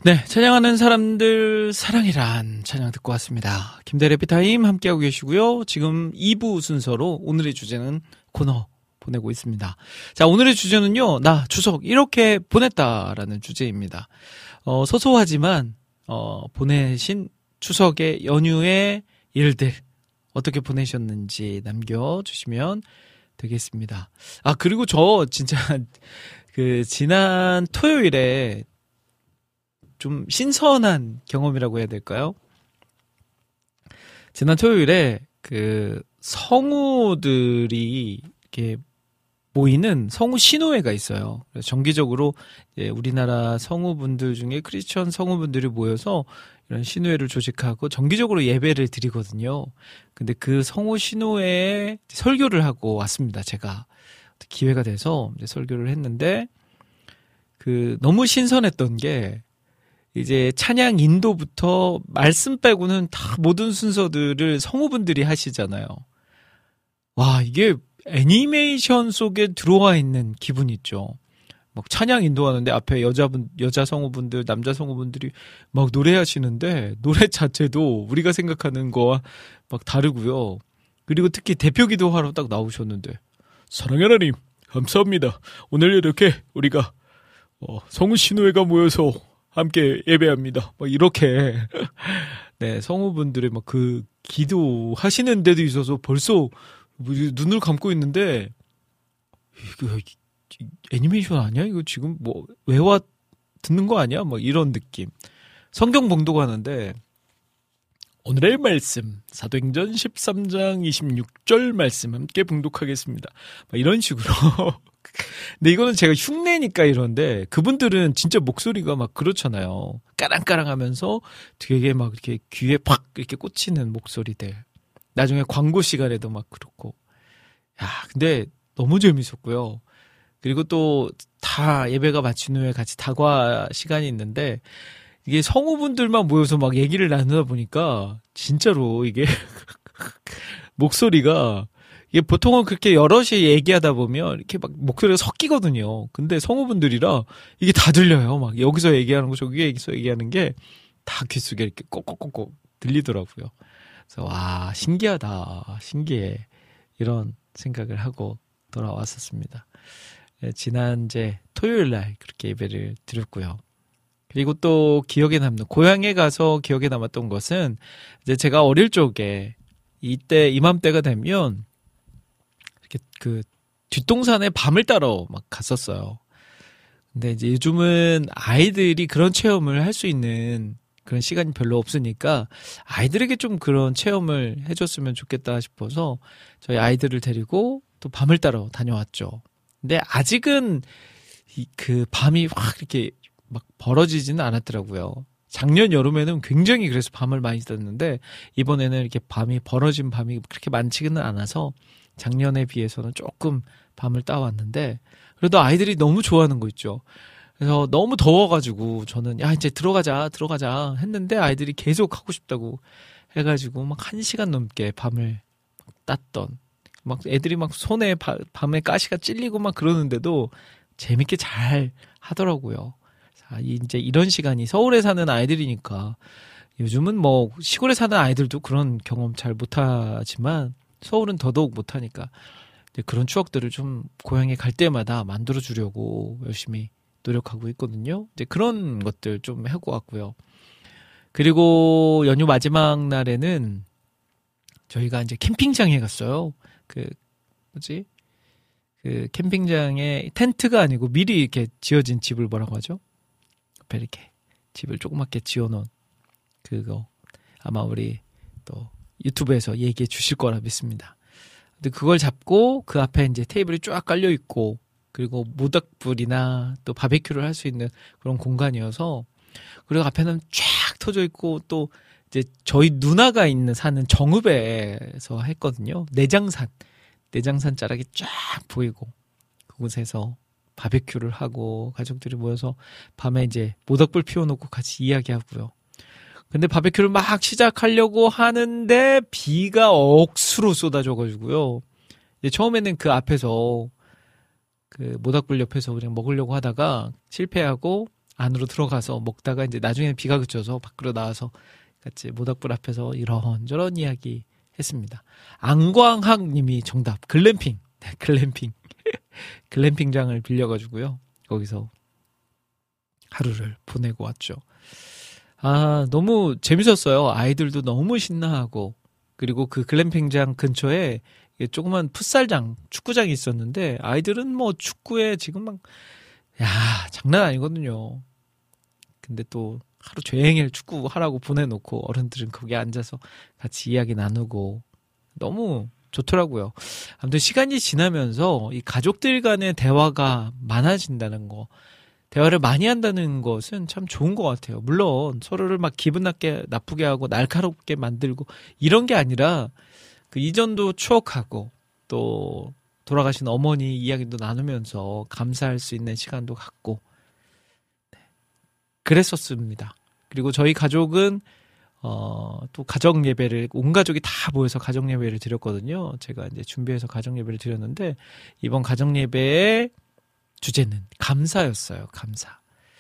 네, 찬양하는 사람들 사랑이란 찬양 듣고 왔습니다. 김대래 해피타임 함께하고 계시고요. 지금 2부 순서로 오늘의 주제는 코너 보내고 있습니다. 자, 오늘의 주제는요. 나 추석 이렇게 보냈다라는 주제입니다. 소소하지만 보내신 추석의 연휴의 일들 어떻게 보내셨는지 남겨주시면 되겠습니다. 아, 그리고 저 진짜 지난 토요일에 좀 신선한 경험이라고 해야 될까요? 지난 토요일에 성우들이 이렇게 모이는 성우 신호회가 있어요. 그래서 정기적으로 우리나라 성우분들 중에 크리스천 성우분들이 모여서 이런 신호회를 조직하고 정기적으로 예배를 드리거든요. 근데 그 성우 신호회에 설교를 하고 왔습니다. 제가 기회가 돼서 이제 설교를 했는데 너무 신선했던 게 이제 찬양 인도부터 말씀 빼고는 다 모든 순서들을 성우분들이 하시잖아요. 와, 이게 애니메이션 속에 들어와 있는 기분이 있죠. 막 찬양 인도하는데 앞에 여자 성우분들, 남자 성우분들이 막 노래하시는데 노래 자체도 우리가 생각하는 거와 막 다르고요. 그리고 특히 대표 기도하러 딱 나오셨는데 사랑의 하나님 감사합니다. 오늘 이렇게 우리가 성우 신호회가 모여서 함께 예배합니다. 막 이렇게 네, 성우분들의 막 기도하시는 데도 있어서 벌써 눈을 감고 있는데 이거 애니메이션 아니야? 이거 지금 뭐 외화 듣는 거 아니야? 막 이런 느낌. 성경 봉독하는데 오늘의 말씀 사도행전 13장 26절 말씀 함께 봉독하겠습니다. 막 이런 식으로. 근데 이거는 제가 흉내니까 이런데 그분들은 진짜 목소리가 막 그렇잖아요. 까랑까랑하면서 되게 막 이렇게 귀에 팍 이렇게 꽂히는 목소리들. 나중에 광고 시간에도 막 그렇고. 야, 근데 너무 재밌었고요. 그리고 또 다 예배가 마친 후에 같이 다과 시간이 있는데 이게 성우분들만 모여서 막 얘기를 나누다 보니까 진짜로 이게 목소리가 이게 보통은 그렇게 여럿이 얘기하다 보면 이렇게 막 목소리가 섞이거든요. 근데 성우분들이라 이게 다 들려요. 막 여기서 얘기하는 거 저기서 얘기하는 게 다 귓속에 이렇게 꼭꼭꼭꼭 들리더라고요. 그래서 와, 신기하다. 신기해. 이런 생각을 하고 돌아왔었습니다. 지난 토요일 날 그렇게 예배를 드렸고요. 그리고 또 기억에 남는 고향에 가서 기억에 남았던 것은 이제 제가 어릴 적에 이맘때가 되면 이렇게 뒷동산에 밤을 따러 막 갔었어요. 근데 이제 요즘은 아이들이 그런 체험을 할 수 있는 그런 시간이 별로 없으니까 아이들에게 좀 그런 체험을 해줬으면 좋겠다 싶어서 저희 아이들을 데리고 또 밤을 따러 다녀왔죠. 근데 아직은 밤이 확 이렇게 막 벌어지지는 않았더라고요. 작년 여름에는 굉장히 그래서 밤을 많이 땄는데 이번에는 이렇게 벌어진 밤이 그렇게 많지는 않아서 작년에 비해서는 조금 밤을 따왔는데 그래도 아이들이 너무 좋아하는 거 있죠. 그래서 너무 더워가지고 저는 이제 들어가자 했는데 아이들이 계속 하고 싶다고 해가지고 막 1시간 넘게 밤을 땄던 막 애들이 막 손에 밤에 가시가 찔리고 막 그러는데도 재밌게 잘 하더라고요. 자, 이제 이런 시간이 서울에 사는 아이들이니까 요즘은 뭐 시골에 사는 아이들도 그런 경험 잘 못하지만 서울은 더더욱 못하니까 그런 추억들을 좀 고향에 갈 때마다 만들어 주려고 열심히 노력하고 있거든요. 이제 그런 것들 좀 하고 왔고요. 그리고 연휴 마지막 날에는 저희가 이제 캠핑장에 갔어요. 캠핑장에 텐트가 아니고 미리 이렇게 지어진 집을 뭐라고 하죠? 옆에 이렇게 집을 조그맣게 지어놓은 그거 아마 우리 또 유튜브에서 얘기해 주실 거라 믿습니다. 근데 그걸 잡고 그 앞에 이제 테이블이 쫙 깔려 있고 그리고 모닥불이나 또 바베큐를 할 수 있는 그런 공간이어서 그리고 앞에는 쫙 터져 있고 또 이제 저희 누나가 사는 정읍에서 했거든요. 내장산 자락이 쫙 보이고 그곳에서 바베큐를 하고 가족들이 모여서 밤에 이제 모닥불 피워놓고 같이 이야기하고요. 근데 바베큐를 막 시작하려고 하는데 비가 억수로 쏟아져가지고요. 이제 처음에는 그 앞에서 그 모닥불 옆에서 그냥 먹으려고 하다가 실패하고 안으로 들어가서 먹다가 이제 나중에는 비가 그쳐서 밖으로 나와서 같이 모닥불 앞에서 이런저런 이야기 했습니다. 안광학 님이 정답. 글램핑. 네, 글램핑. 글램핑장을 빌려가지고요. 거기서 하루를 보내고 왔죠. 아, 너무 재밌었어요. 아이들도 너무 신나하고. 그리고 그 글램핑장 근처에 조그만 풋살장, 축구장이 있었는데 아이들은 뭐 축구에 지금 막 장난 아니거든요. 근데 또 하루 종일 축구 하라고 보내놓고 어른들은 거기 앉아서 같이 이야기 나누고 너무 좋더라고요. 아무튼 시간이 지나면서 이 가족들 간의 대화가 많아진다는 거, 대화를 많이 한다는 것은 참 좋은 것 같아요. 물론 서로를 막 기분 나쁘게 하고 날카롭게 만들고 이런 게 아니라 그 이전도 추억하고 또 돌아가신 어머니 이야기도 나누면서 감사할 수 있는 시간도 갖고 그랬었습니다. 그리고 저희 가족은 또 가정 예배를 온 가족이 다 모여서 가정 예배를 드렸거든요. 제가 이제 준비해서 가정 예배를 드렸는데 이번 가정 예배의 주제는 감사였어요. 감사.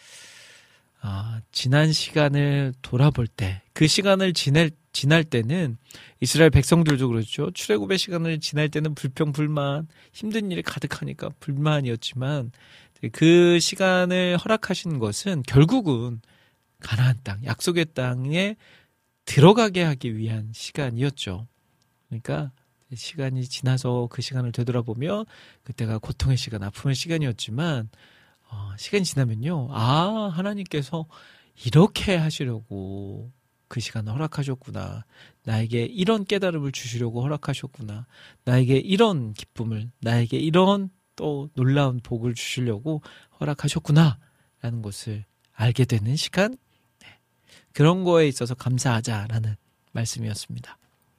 지난 시간을 돌아볼 때, 그 시간을 지날 때는 이스라엘 백성들도 그렇죠. 출애굽의 시간을 지날 때는 불평, 불만, 힘든 일이 가득하니까 불만이었지만 그 시간을 허락하신 것은 결국은 가나안 땅, 약속의 땅에 들어가게 하기 위한 시간이었죠. 그러니까 시간이 지나서 그 시간을 되돌아보면 그때가 고통의 시간, 아픔의 시간이었지만 시간이 지나면요. 하나님께서 이렇게 하시려고 그 시간을 허락하셨구나. 나에게 이런 깨달음을 주시려고 허락하셨구나. 나에게 이런 기쁨을, 나에게 이런 또 놀라운 복을 주시려고 허락하셨구나. 라는 것을 알게 되는 시간. 그런 거에 있어서 감사하자라는 말씀이었습니다.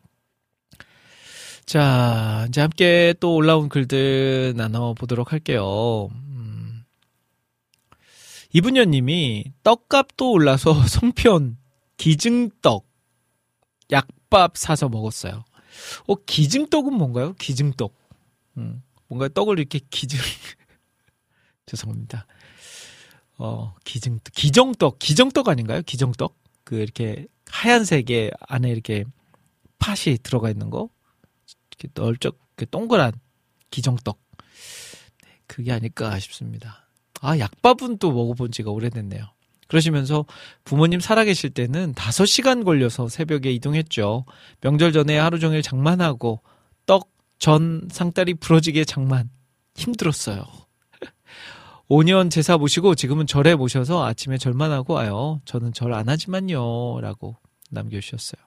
자, 이제 함께 또 올라온 글들 나눠보도록 할게요. 이분녀님이 떡값도 올라서 송편 기증떡 약밥 사서 먹었어요. 기증떡은 뭔가요? 기증떡. 뭔가 떡을 이렇게 죄송합니다. 기정떡 아닌가요? 기정떡? 그 이렇게 하얀색에 안에 이렇게 팥이 들어가 있는 거? 이렇게 넓적, 동그란 기정떡. 네, 그게 아닐까 싶습니다. 약밥은 또 먹어본 지가 오래됐네요. 그러시면서 부모님 살아계실 때는 5시간 걸려서 새벽에 이동했죠. 명절 전에 하루 종일 장만하고 떡, 전, 상다리 부러지게 장만. 힘들었어요. 5년 제사 모시고 지금은 절에 모셔서 아침에 절만 하고 와요. 저는 절 안 하지만요. 라고 남겨주셨어요.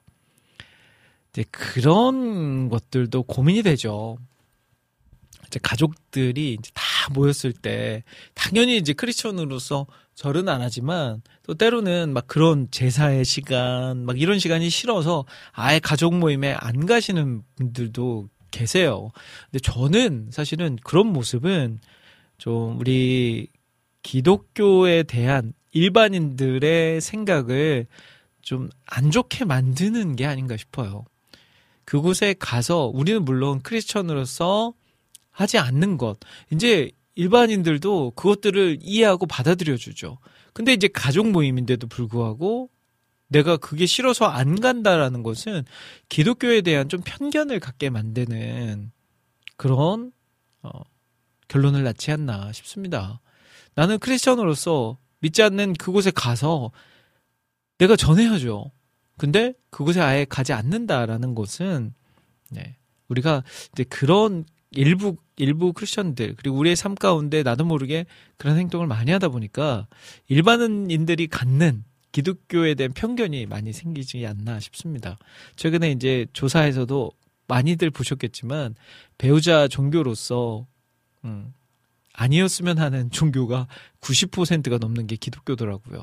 이제 그런 것들도 고민이 되죠. 이제 가족들이 이제 다 모였을 때 당연히 이제 크리스천으로서 절은 안 하지만 또 때로는 막 그런 제사의 시간 막 이런 시간이 싫어서 아예 가족 모임에 안 가시는 분들도 계세요. 근데 저는 사실은 그런 모습은 좀 우리 기독교에 대한 일반인들의 생각을 좀 안 좋게 만드는 게 아닌가 싶어요. 그곳에 가서 우리는 물론 크리스천으로서 하지 않는 것, 이제 일반인들도 그것들을 이해하고 받아들여주죠. 근데 이제 가족 모임인데도 불구하고 내가 그게 싫어서 안 간다라는 것은 기독교에 대한 좀 편견을 갖게 만드는 그런 결론을 낳지 않나 싶습니다. 나는 크리스천으로서 믿지 않는 그곳에 가서 내가 전해야죠. 근데 그곳에 아예 가지 않는다라는 것은 우리가 이제 그런 일부 크리스천들 그리고 우리의 삶 가운데 나도 모르게 그런 행동을 많이 하다 보니까 일반인들이 갖는 기독교에 대한 편견이 많이 생기지 않나 싶습니다. 최근에 이제 조사에서도 많이들 보셨겠지만 배우자 종교로서 아니었으면 하는 종교가 90%가 넘는 게 기독교더라고요.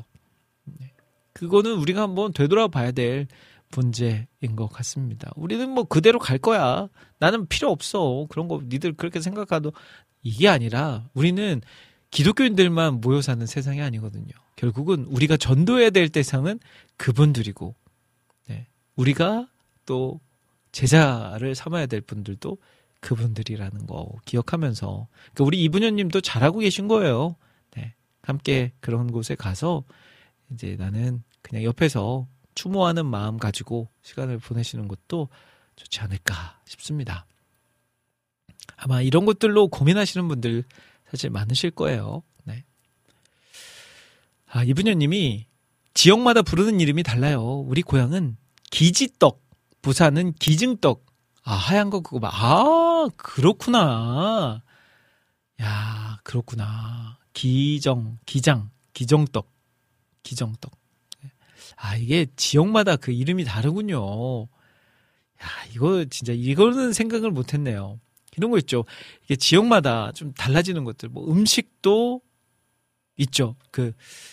그거는 우리가 한번 되돌아봐야 될 문제인 것 같습니다. 우리는 뭐 그대로 갈 거야. 나는 필요 없어. 그런 거 니들 그렇게 생각하도 이게 아니라 우리는 기독교인들만 모여 사는 세상이 아니거든요. 결국은 우리가 전도해야 될 대상은 그분들이고 우리가 또 제자를 삼아야 될 분들도 그분들이라는 거 기억하면서 그러니까 우리 이분녀님도 잘하고 계신 거예요. 함께 그런 곳에 가서 이제 나는 그냥 옆에서 추모하는 마음 가지고 시간을 보내시는 것도 좋지 않을까 싶습니다. 아마 이런 것들로 고민하시는 분들 사실 많으실 거예요. 네. 이분녀님이 지역마다 부르는 이름이 달라요. 우리 고향은 기지떡, 부산은 기증떡. 하얀 거 그거 그렇구나. 야, 그렇구나. 기정떡. 이게 지역마다 그 이름이 다르군요. 야, 이거는 생각을 못 했네요. 이런 거 있죠. 이게 지역마다 좀 달라지는 것들, 뭐 음식도 있죠. 그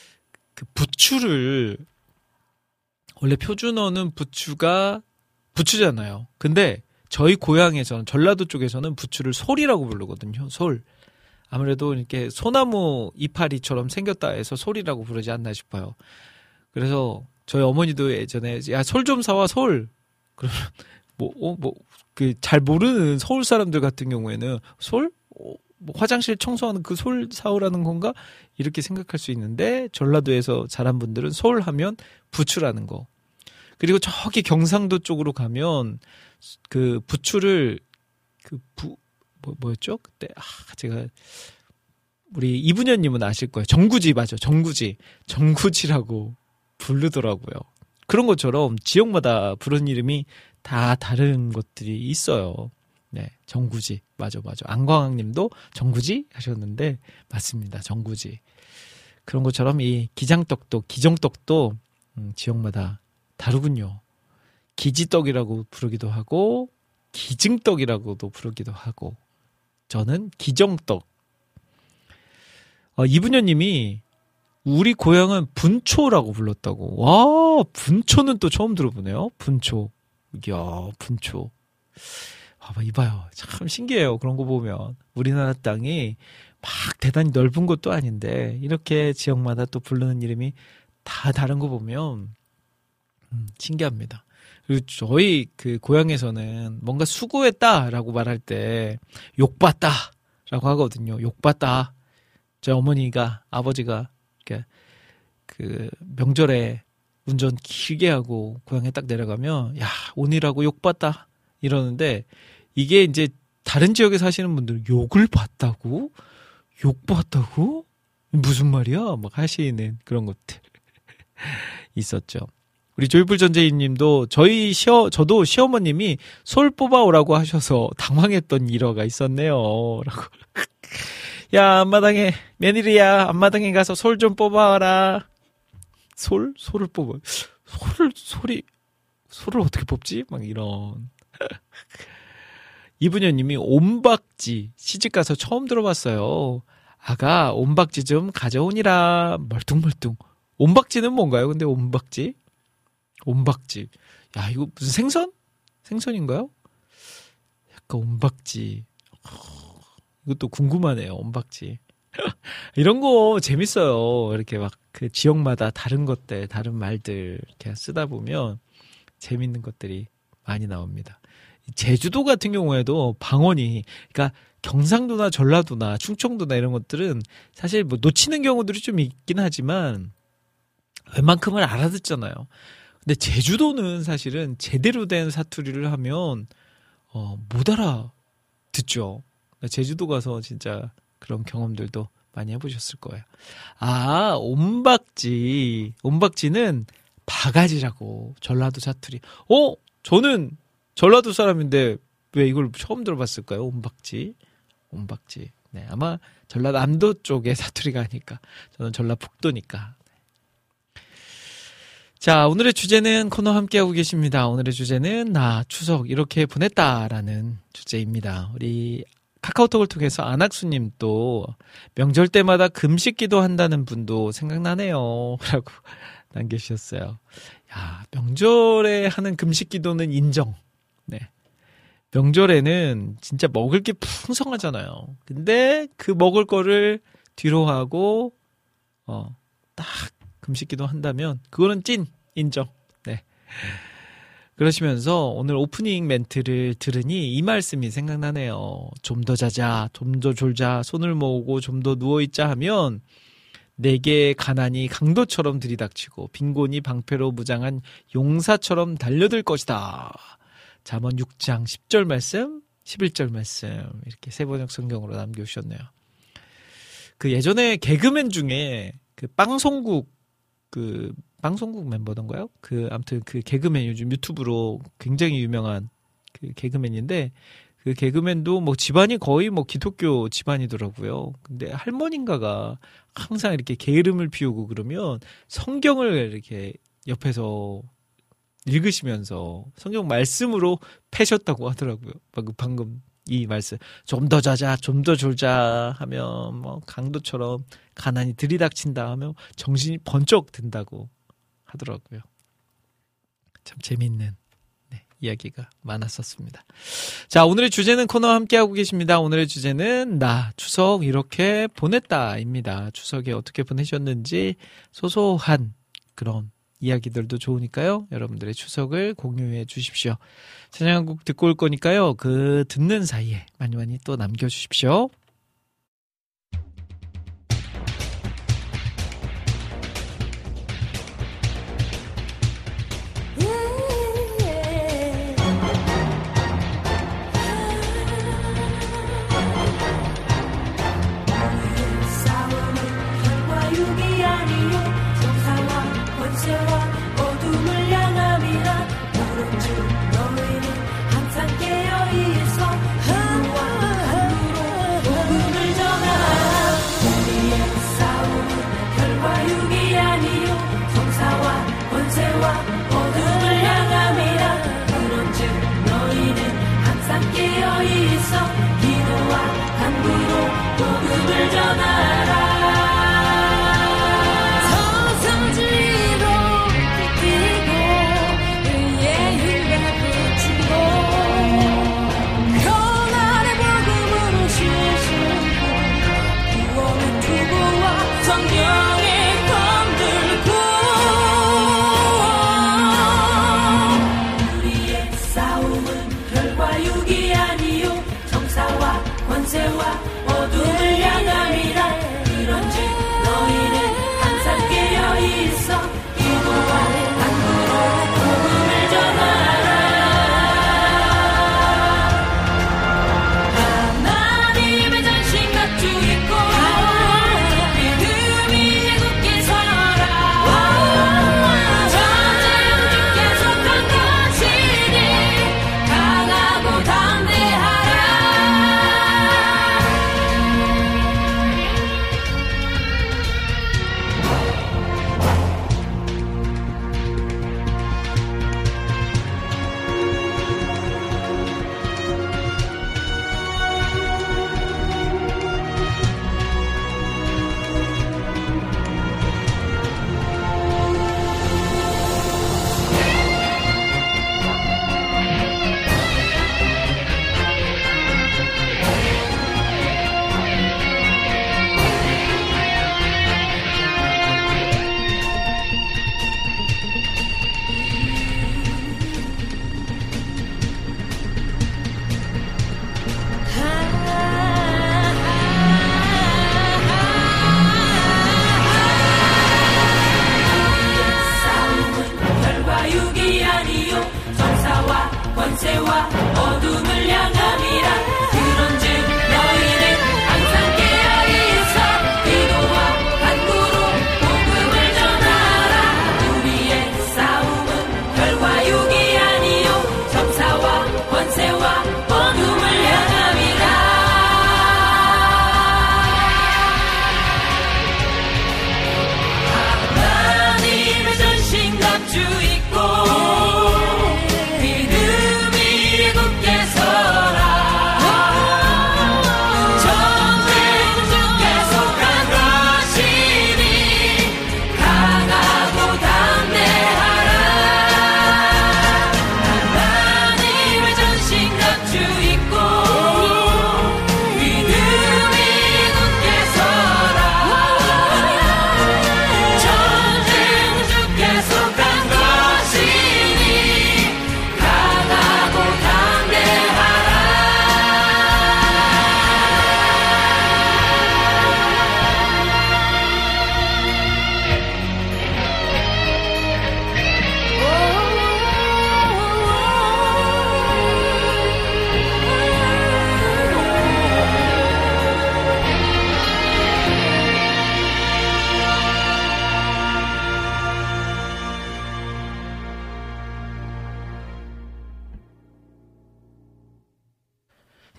부추를, 원래 표준어는 부추잖아요. 근데 저희 고향에서는, 전라도 쪽에서는 부추를 솔이라고 부르거든요. 솔. 아무래도 이렇게 소나무 이파리처럼 생겼다 해서 솔이라고 부르지 않나 싶어요. 그래서 저희 어머니도 예전에, 야, 솔 좀 사와, 솔. 그러면, 잘 모르는 서울 사람들 같은 경우에는 솔? 화장실 청소하는 그 솔 사오라는 건가? 이렇게 생각할 수 있는데, 전라도에서 자란 분들은 솔 하면 부추라는 거. 그리고 저기 경상도 쪽으로 가면, 그 부추를, 뭐였죠? 그때, 제가, 우리 이분녀님은 아실 거예요. 정구지, 맞아. 정구지라고 부르더라고요. 그런 것처럼 지역마다 부르는 이름이 다 다른 것들이 있어요. 네, 정구지. 맞아. 안광학님도 정구지 하셨는데, 맞습니다. 정구지. 그런 것처럼 이 기정떡도 지역마다 다르군요. 기지떡이라고 부르기도 하고, 기증떡이라고도 부르기도 하고, 저는 기정떡. 이분녀님이 우리 고향은 분초라고 불렀다고. 와, 분초는 또 처음 들어보네요. 분초. 이야, 분초. 이봐요. 참 신기해요. 그런 거 보면. 우리나라 땅이 막 대단히 넓은 것도 아닌데, 이렇게 지역마다 또 부르는 이름이 다 다른 거 보면, 신기합니다. 그리고 저희 그 고향에서는 뭔가 수고했다라고 말할 때, 욕봤다라고 하거든요. 욕봤다. 저희 아버지가, 이렇게, 명절에 운전 길게 하고 고향에 딱 내려가면, 야, 오늘하고 욕봤다. 이러는데, 이게 이제 다른 지역에 사시는 분들 욕을 봤다고? 무슨 말이야? 막 하시는 그런 것들 있었죠. 우리 조이풀 전재희님도 저도 시어머님이 솔 뽑아오라고 하셔서 당황했던 일화가 있었네요. 라고. 야, 앞마당에, 며느리야, 앞마당에 가서 솔 좀 뽑아와라. 솔을 뽑아. 솔을 어떻게 뽑지? 막 이런. 이분녀님이 옴박지 시집가서 처음 들어봤어요. 아가 옴박지 좀 가져오니라. 멀뚱멀뚱. 옴박지는 뭔가요? 근데 옴박지. 야, 이거 무슨 생선인가요? 약간 옴박지. 이것도 궁금하네요. 옴박지. 이런 거 재밌어요. 이렇게 막 그 지역마다 다른 것들, 다른 말들 이렇게 쓰다 보면 재밌는 것들이 많이 나옵니다. 제주도 같은 경우에도 방언이, 그러니까 경상도나 전라도나 충청도나 이런 것들은 사실 뭐 놓치는 경우들이 좀 있긴 하지만 웬만큼은 알아듣잖아요. 근데 제주도는 사실은 제대로 된 사투리를 하면 못 알아듣죠. 제주도 가서 진짜 그런 경험들도 많이 해보셨을 거예요. 옴박지는 바가지라고, 전라도 사투리. 저는 전라도 사람인데 왜 이걸 처음 들어봤을까요? 옴박지. 네, 아마 전라남도 쪽의 사투리가 아닐까. 저는 전라북도니까. 자, 오늘의 주제는 코너 함께하고 계십니다. 오늘의 주제는 추석 이렇게 보냈다라는 주제입니다. 우리 카카오톡을 통해서 안학수님 또 명절 때마다 금식 기도한다는 분도 생각나네요. 라고 남겨주셨어요. 야, 명절에 하는 금식 기도는 인정. 네. 명절에는 진짜 먹을 게 풍성하잖아요. 근데 그 먹을 거를 뒤로 하고, 딱 금식 기도 한다면, 그거는 찐, 인정. 네. 그러시면서 오늘 오프닝 멘트를 들으니 이 말씀이 생각나네요. 좀 더 자자, 좀 더 졸자, 손을 모으고 좀 더 누워있자 하면 내게 가난이 강도처럼 들이닥치고 빈곤이 방패로 무장한 용사처럼 달려들 것이다. 잠언 6장 10절 말씀, 11절 말씀 이렇게 세번역 성경으로 남겨주셨네요. 그 예전에 개그맨 중에 그 빵송국 멤버던가요? 아무튼 그 개그맨 요즘 유튜브로 굉장히 유명한 그 개그맨인데 그 개그맨도 뭐 집안이 거의 뭐 기독교 집안이더라고요. 근데 할머니인가가 항상 이렇게 게으름을 피우고 그러면 성경을 이렇게 옆에서 읽으시면서 성경 말씀으로 패셨다고 하더라고요. 방금 이 말씀 좀 더 자자 좀 더 졸자 하면 뭐 강도처럼 가난이 들이닥친다 하면 정신이 번쩍 든다고 하더라고요. 참 재미있는 이야기가 많았었습니다. 자, 오늘의 주제는 코너와 함께하고 계십니다. 오늘의 주제는 나 추석 이렇게 보냈다입니다. 추석에 어떻게 보내셨는지 소소한 그런 이야기들도 좋으니까요. 여러분들의 추석을 공유해 주십시오. 찬양 한 곡 듣고 올 거니까요. 그 듣는 사이에 많이 또 남겨주십시오. 너희는 항상 깨어있어.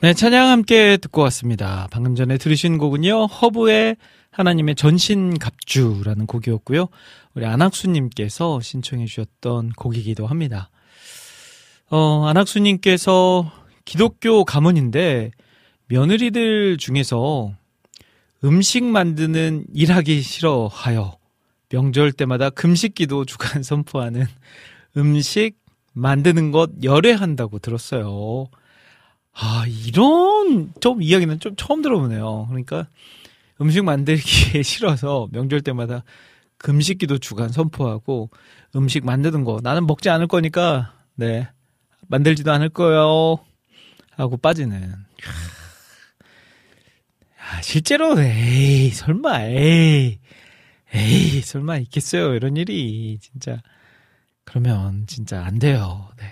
네, 찬양 함께 듣고 왔습니다. 방금 전에 들으신 곡은요, 허브의 하나님의 전신갑주라는 곡이었고요. 우리 안학수님께서 신청해 주셨던 곡이기도 합니다. 안학수님께서 기독교 가문인데 며느리들 중에서 음식 만드는 일하기 싫어하여 명절 때마다 금식기도 주간 선포하는 음식 만드는 것 열애한다고 들었어요. 이런 좀 이야기는 좀 처음 들어보네요. 그러니까 음식 만들기 싫어서 명절 때마다 금식기도 주간 선포하고 음식 만드는 거 나는 먹지 않을 거니까 네 만들지도 않을 거예요 하고 빠지는. 실제로 설마 설마 있겠어요 이런 일이. 진짜 그러면 진짜 안 돼요. 네.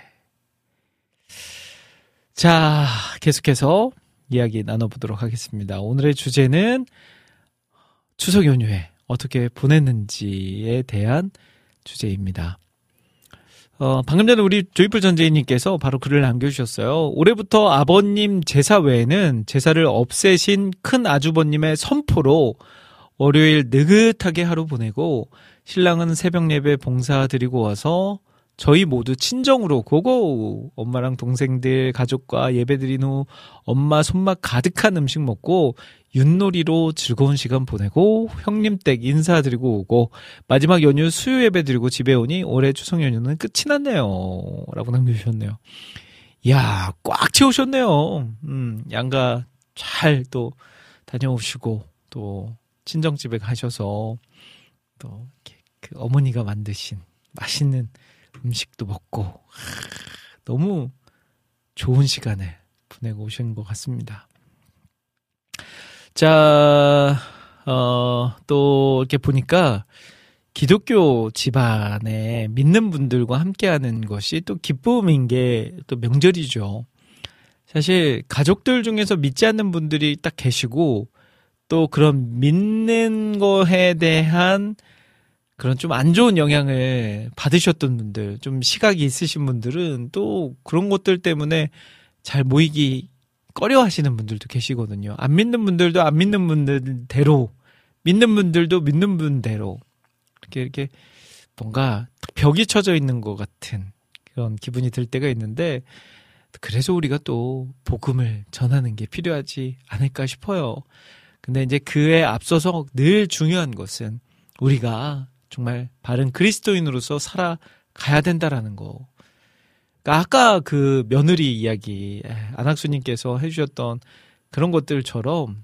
자, 계속해서 이야기 나눠보도록 하겠습니다. 오늘의 주제는 추석 연휴에 어떻게 보냈는지에 대한 주제입니다. 방금 전에 우리 조이풀 전재희님께서 바로 글을 남겨주셨어요. 올해부터 아버님 제사 외에는 제사를 없애신 큰 아주버님의 선포로 월요일 느긋하게 하루 보내고 신랑은 새벽 예배 봉사 드리고 와서 저희 모두 친정으로 고고 엄마랑 동생들 가족과 예배드린 후 엄마 손맛 가득한 음식 먹고 윷놀이로 즐거운 시간 보내고 형님 댁 인사드리고 오고 마지막 연휴 수요 예배드리고 집에 오니 올해 추석 연휴는 끝이 났네요 라고 남겨주셨네요. 이야 꽉 채우셨네요. 양가 잘 또 다녀오시고 또 친정집에 가셔서 또 이렇게 그 어머니가 만드신 맛있는 음식도 먹고 너무 좋은 시간을 보내고 오신 것 같습니다. 자, 또 이렇게 보니까 기독교 집안에 믿는 분들과 함께하는 것이 또 기쁨인 게 또 명절이죠. 사실 가족들 중에서 믿지 않는 분들이 딱 계시고 또 그런 믿는 거에 대한 그런 좀 안 좋은 영향을 받으셨던 분들, 좀 시각이 있으신 분들은 또 그런 것들 때문에 잘 모이기 꺼려 하시는 분들도 계시거든요. 안 믿는 분들도 안 믿는 분들대로, 믿는 분들도 믿는 분대로 이렇게 뭔가 벽이 쳐져 있는 것 같은 그런 기분이 들 때가 있는데 그래서 우리가 또 복음을 전하는 게 필요하지 않을까 싶어요. 근데 이제 그에 앞서서 늘 중요한 것은 우리가 정말 바른 그리스도인으로서 살아가야 된다라는 거. 그러니까 아까 그 며느리 이야기 안학수님께서 해주셨던 그런 것들처럼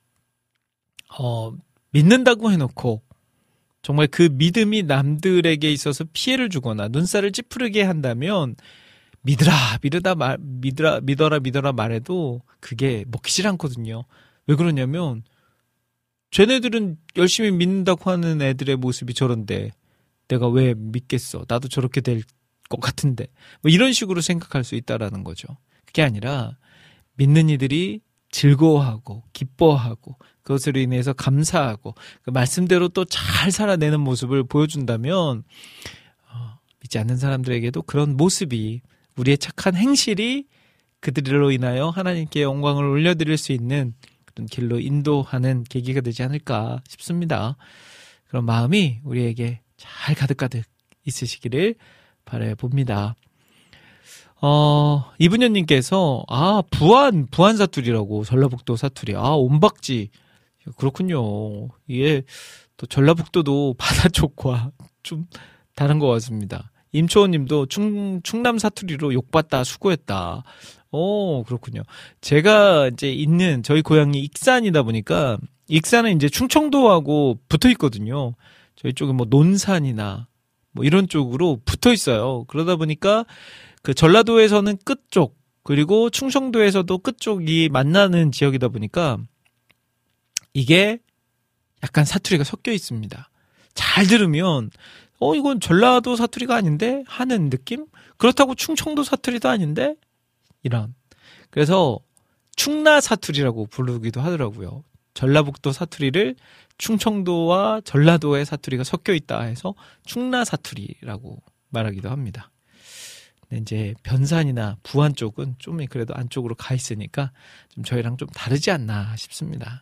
믿는다고 해놓고 정말 그 믿음이 남들에게 있어서 피해를 주거나 눈살을 찌푸리게 한다면 믿어라 말해도 그게 먹히질 않거든요. 왜 그러냐면 쟤네들은 열심히 믿는다고 하는 애들의 모습이 저런데 내가 왜 믿겠어? 나도 저렇게 될 것 같은데 뭐 이런 식으로 생각할 수 있다라는 거죠. 그게 아니라 믿는 이들이 즐거워하고 기뻐하고 그것으로 인해서 감사하고 그 말씀대로 또 잘 살아내는 모습을 보여준다면 믿지 않는 사람들에게도 그런 모습이 우리의 착한 행실이 그들로 인하여 하나님께 영광을 올려드릴 수 있는 그런 길로 인도하는 계기가 되지 않을까 싶습니다. 그런 마음이 우리에게 잘 가득가득 있으시기를 바라봅니다. 이분녀님께서 부안 사투리라고 전라북도 사투리. 온박지. 그렇군요. 이게 또 전라북도도 바다 쪽과 좀 다른 것 같습니다. 임초원님도 충남 사투리로 욕받다 수고했다. 그렇군요. 제가 이제 있는 저희 고향이 익산이다 보니까 익산은 이제 충청도하고 붙어 있거든요. 저희 쪽에 뭐 논산이나 뭐 이런 쪽으로 붙어 있어요. 그러다 보니까 그 전라도에서는 끝쪽 그리고 충청도에서도 끝쪽이 만나는 지역이다 보니까 이게 약간 사투리가 섞여 있습니다. 잘 들으면 이건 전라도 사투리가 아닌데 하는 느낌? 그렇다고 충청도 사투리도 아닌데 이런. 그래서 충나 사투리라고 부르기도 하더라고요. 전라북도 사투리를 충청도와 전라도의 사투리가 섞여 있다 해서 충나 사투리라고 말하기도 합니다. 근데 이제 변산이나 부안 쪽은 좀 그래도 안쪽으로 가 있으니까 좀 저희랑 좀 다르지 않나 싶습니다.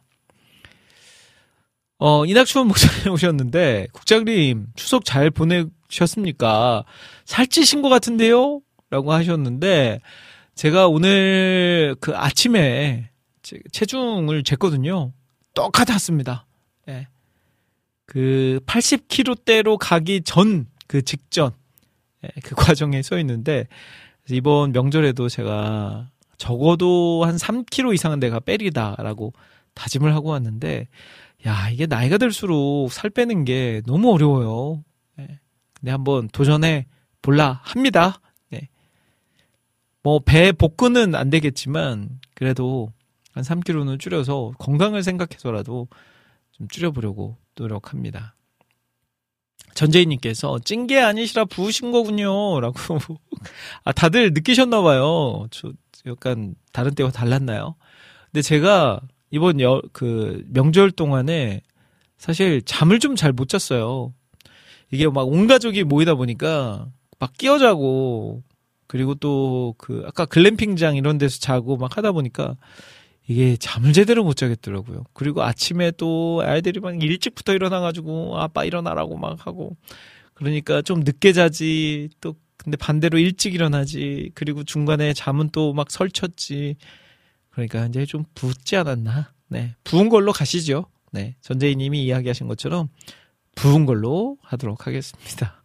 이낙춘 목사님 오셨는데, 국장님, 추석 잘 보내셨습니까? 살찌신 것 같은데요? 라고 하셨는데, 제가 오늘 그 아침에 체중을 쟀거든요. 똑같았습니다. 예. 그 80kg대로 가기 전, 그 직전, 예, 그 과정에 서 있는데, 이번 명절에도 제가 적어도 한 3kg 이상은 내가 빼리다라고 다짐을 하고 왔는데, 야, 이게 나이가 들수록 살 빼는 게 너무 어려워요. 네. 근데 한번 도전해 볼라 합니다. 네. 뭐, 배 복근은 안 되겠지만, 그래도 한 3kg는 줄여서 건강을 생각해서라도 좀 줄여보려고 노력합니다. 전재희님께서 찐 게 아니시라 부으신 거군요. 라고. 다들 느끼셨나봐요. 저 약간 다른 때와 달랐나요? 근데 제가 이번 그 명절 동안에 사실 잠을 좀 잘 못 잤어요. 이게 막 온 가족이 모이다 보니까 막 끼어 자고, 그리고 또 그 아까 글램핑장 이런 데서 자고 막 하다 보니까 이게 잠을 제대로 못 자겠더라고요. 그리고 아침에 또 아이들이 막 일찍부터 일어나가지고 아빠 일어나라고 막 하고, 그러니까 좀 늦게 자지, 또 근데 반대로 일찍 일어나지, 그리고 중간에 잠은 또 막 설쳤지. 그러니까 이제 좀 붓지 않았나? 네. 부은 걸로 가시죠. 네. 전재희 님이 이야기하신 것처럼 부은 걸로 하도록 하겠습니다.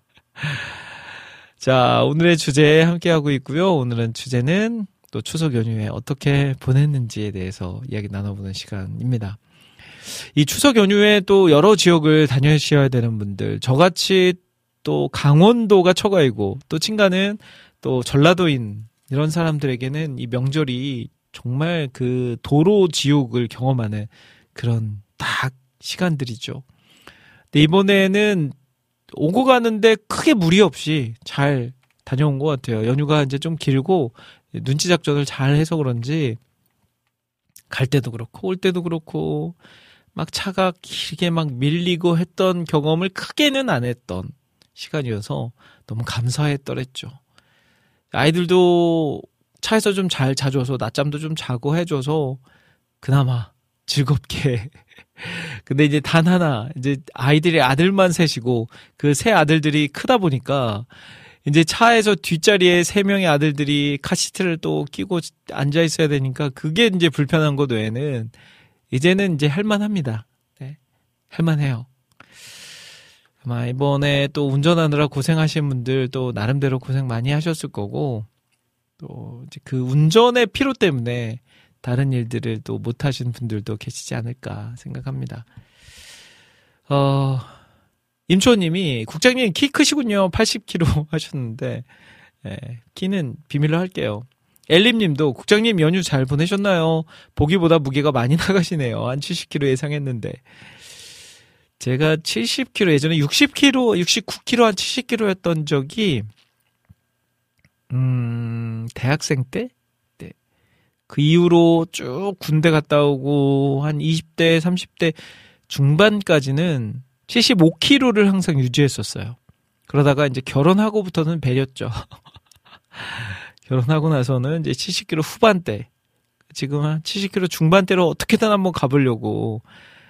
자, 오늘의 주제 함께하고 있고요. 오늘은 주제는 또 추석 연휴에 어떻게 보냈는지에 대해서 이야기 나눠보는 시간입니다. 이 추석 연휴에 또 여러 지역을 다녀오셔야 되는 분들, 저같이 또 강원도가 처가이고 또 친가는 또 전라도인 이런 사람들에게는 이 명절이 정말 그 도로 지옥을 경험하는 그런 딱 시간들이죠. 근데 이번에는 오고 가는데 크게 무리 없이 잘 다녀온 것 같아요. 연휴가 이제 좀 길고 눈치 작전을 잘 해서 그런지 갈 때도 그렇고 올 때도 그렇고 막 차가 길게 막 밀리고 했던 경험을 크게는 안 했던 시간이어서 너무 감사했더랬죠. 아이들도 차에서 좀 잘 자줘서 낮잠도 좀 자고 해줘서 그나마 즐겁게. 근데 이제 단 하나, 이제 아이들이 아들만 셋이고 그 세 아들들이 크다 보니까 이제 차에서 뒷자리에 세 명의 아들들이 카시트를 또 끼고 앉아 있어야 되니까 그게 이제 불편한 것 외에는 이제는 이제 할만합니다. 네. 할만해요. 아마 이번에 또 운전하느라 고생하신 분들 또 나름대로 고생 많이 하셨을 거고, 또 이제 그 운전의 피로 때문에 다른 일들을 또 못하신 분들도 계시지 않을까 생각합니다. 임초님이 국장님 키 크시군요. 80kg 하셨는데, 예, 키는 비밀로 할게요. 엘림님도 국장님 연휴 잘 보내셨나요? 보기보다 무게가 많이 나가시네요. 한 70kg 예상했는데. 제가 70kg, 예전에 60kg, 69kg, 한 70kg였던 적이 대학생 때? 네. 그 이후로 쭉 군대 갔다 오고 한 20대, 30대 중반까지는 75kg를 항상 유지했었어요. 그러다가 이제 결혼하고부터는 배렸죠. 결혼하고 나서는 이제 70kg 후반대, 지금 한 70kg 중반대로 어떻게든 한번 가보려고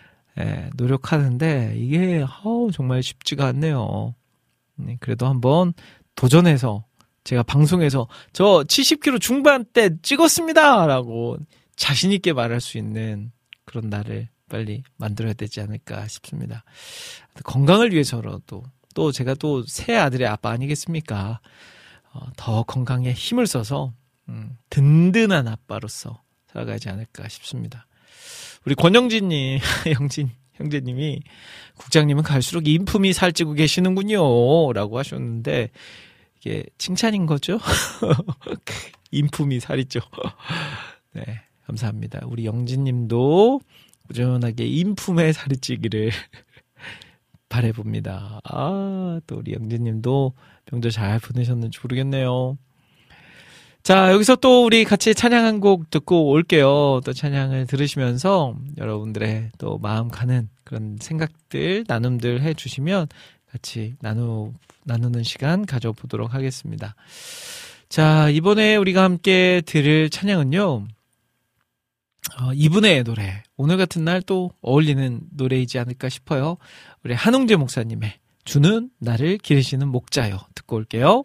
노력하는데 이게 정말 쉽지가 않네요. 그래도 한번 도전해서 제가 방송에서 저 70kg 중반대 찍었습니다! 라고 자신있게 말할 수 있는 그런 날을 빨리 만들어야 되지 않을까 싶습니다. 건강을 위해서라도, 또 제가 또 새 아들의 아빠 아니겠습니까? 더 건강에 힘을 써서 든든한 아빠로서 살아가지 않을까 싶습니다. 우리 권영진님, 형제님이 국장님은 갈수록 인품이 살찌고 계시는군요 라고 하셨는데, 이게 칭찬인 거죠? 인품이 살이 쪄. 네, 감사합니다. 우리 영진님도 꾸준하게 인품에 살이 찌기를 바라봅니다. 또 우리 영진님도 명절 잘 보내셨는지 모르겠네요. 자, 여기서 또 우리 같이 찬양 한 곡 듣고 올게요. 또 찬양을 들으시면서 여러분들의 또 마음 가는 그런 생각들, 나눔들 해주시면 같이 나누는 시간 가져보도록 하겠습니다. 자, 이번에 우리가 함께 들을 찬양은요, 이분의 노래, 오늘 같은 날 또 어울리는 노래이지 않을까 싶어요. 우리 한웅재 목사님의 주는 나를 기르시는 목자요 듣고 올게요.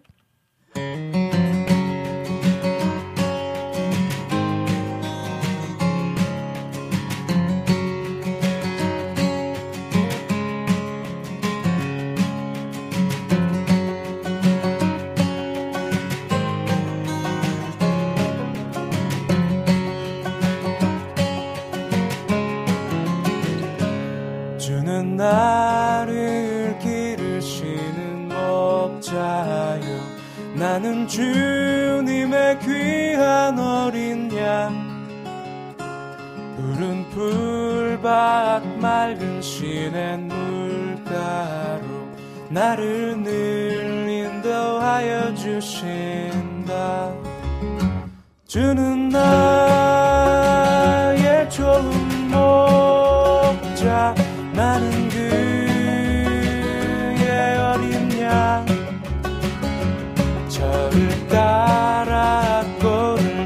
나를 기르시는 목자여 나는 주님의 귀한 어린 양 푸른 풀밭 맑은 시냇 물가로 나를 늘 인도하여 주신다. 주는 나의 좋은 목자 나는 그의 어린 양 저를 따라 꼴을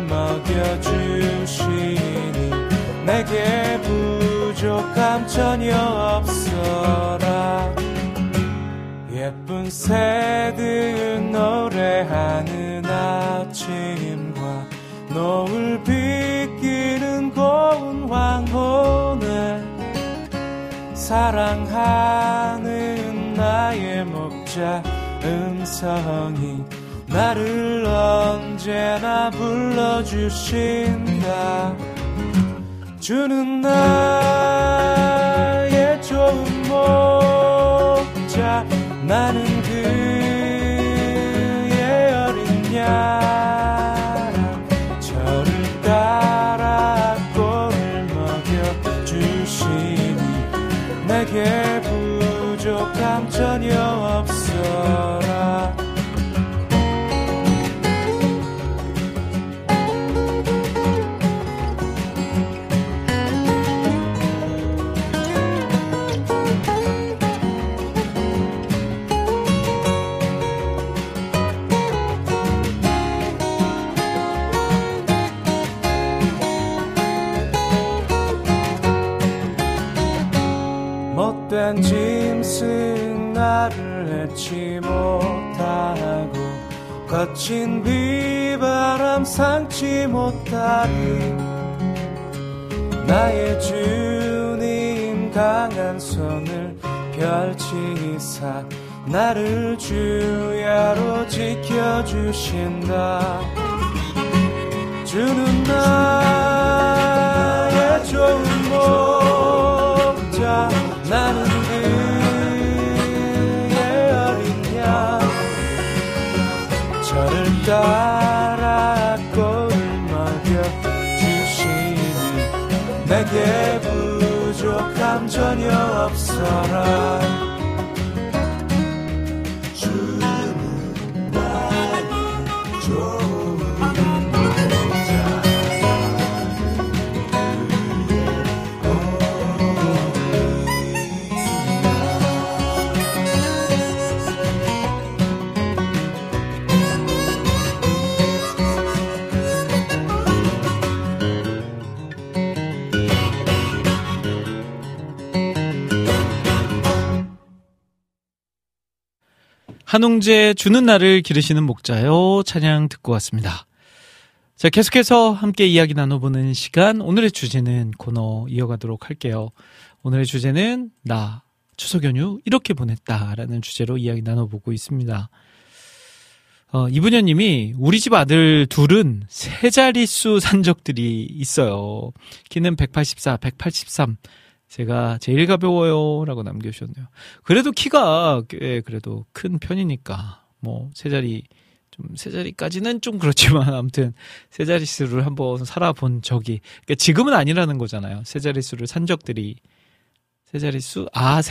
먹여주시니 내게 부족함 전혀 없어라. 예쁜 새들 노래하는 아침과 노을 비끼는 고운 황혼에 사랑하는 나의 목자 음성이 나를 언제나 불러주신다. 주는 나의 좋은 목자 나는 그의 어린 양 저를 따라 꼴을 먹여주시니 내게 부족함 전혀 없어라. 못된 짐승 나를 해치 못하고 거친 비바람 상치 못하리. 나의 주님 강한 손을 펼치사 나를 주야로 지켜주신다. 주는 나의 좋은 목자 나는 그의 어린 양 저를 따라 꼴을 먹여주시니 내게 부족함 전혀 없어라. 주는 나의 좋은 한웅재 주는 나를 기르시는 목자요 찬양 듣고 왔습니다. 자, 계속해서 함께 이야기 나눠보는 시간, 오늘의 주제는 코너 이어가도록 할게요. 오늘의 주제는 나 추석 연휴 이렇게 보냈다라는 주제로 이야기 나눠보고 있습니다. 이분녀님이 우리 집 아들 둘은 세 자릿수 산적들이 있어요. 키는 184, 183. 제가 제일 가벼워요 라고 남겨주셨네요. 그래도 키가 꽤 그래도 큰 편이니까 뭐 세 자리까지는 좀 그렇지만 아무튼 세 자릿수를 한번 살아본 적이, 그러니까 지금은 아니라는 거잖아요. 세 자릿수를 산적들이 세 자릿수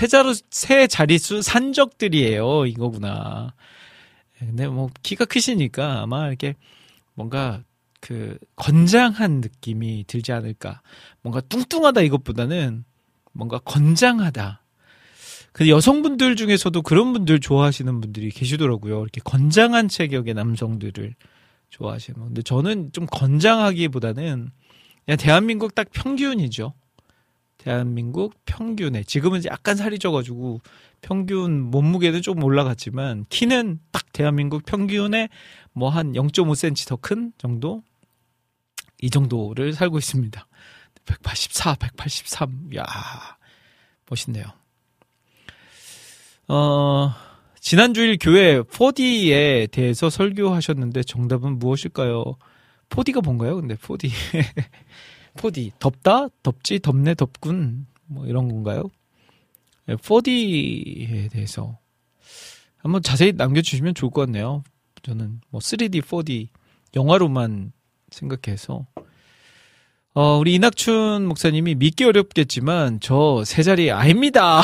산적들이에요 이거구나. 근데 뭐 키가 크시니까 아마 이렇게 뭔가 그 건장한 느낌이 들지 않을까. 뭔가 뚱뚱하다 이것보다는 뭔가 건장하다. 근데 여성분들 중에서도 그런 분들 좋아하시는 분들이 계시더라고요. 이렇게 건장한 체격의 남성들을 좋아하시는. 근데 저는 좀 건장하기보다는 그냥 대한민국 딱 평균이죠. 대한민국 평균에. 지금은 약간 살이 쪄가지고 평균 몸무게는 조금 올라갔지만 키는 딱 대한민국 평균에 뭐 한 0.5cm 더 큰 정도? 이 정도를 살고 있습니다. 184, 183. 야, 멋있네요. 지난주일 교회 4D에 대해서 설교하셨는데 정답은 무엇일까요? 4D가 뭔가요? 근데 4D. 4D. 덥다? 덥지? 덥네? 덥군. 뭐 이런 건가요? 4D에 대해서 한번 자세히 남겨주시면 좋을 것 같네요. 저는 뭐 3D, 4D 영화로만 생각해서. 우리 이낙춘 목사님이 믿기 어렵겠지만 저 세 자리 아닙니다.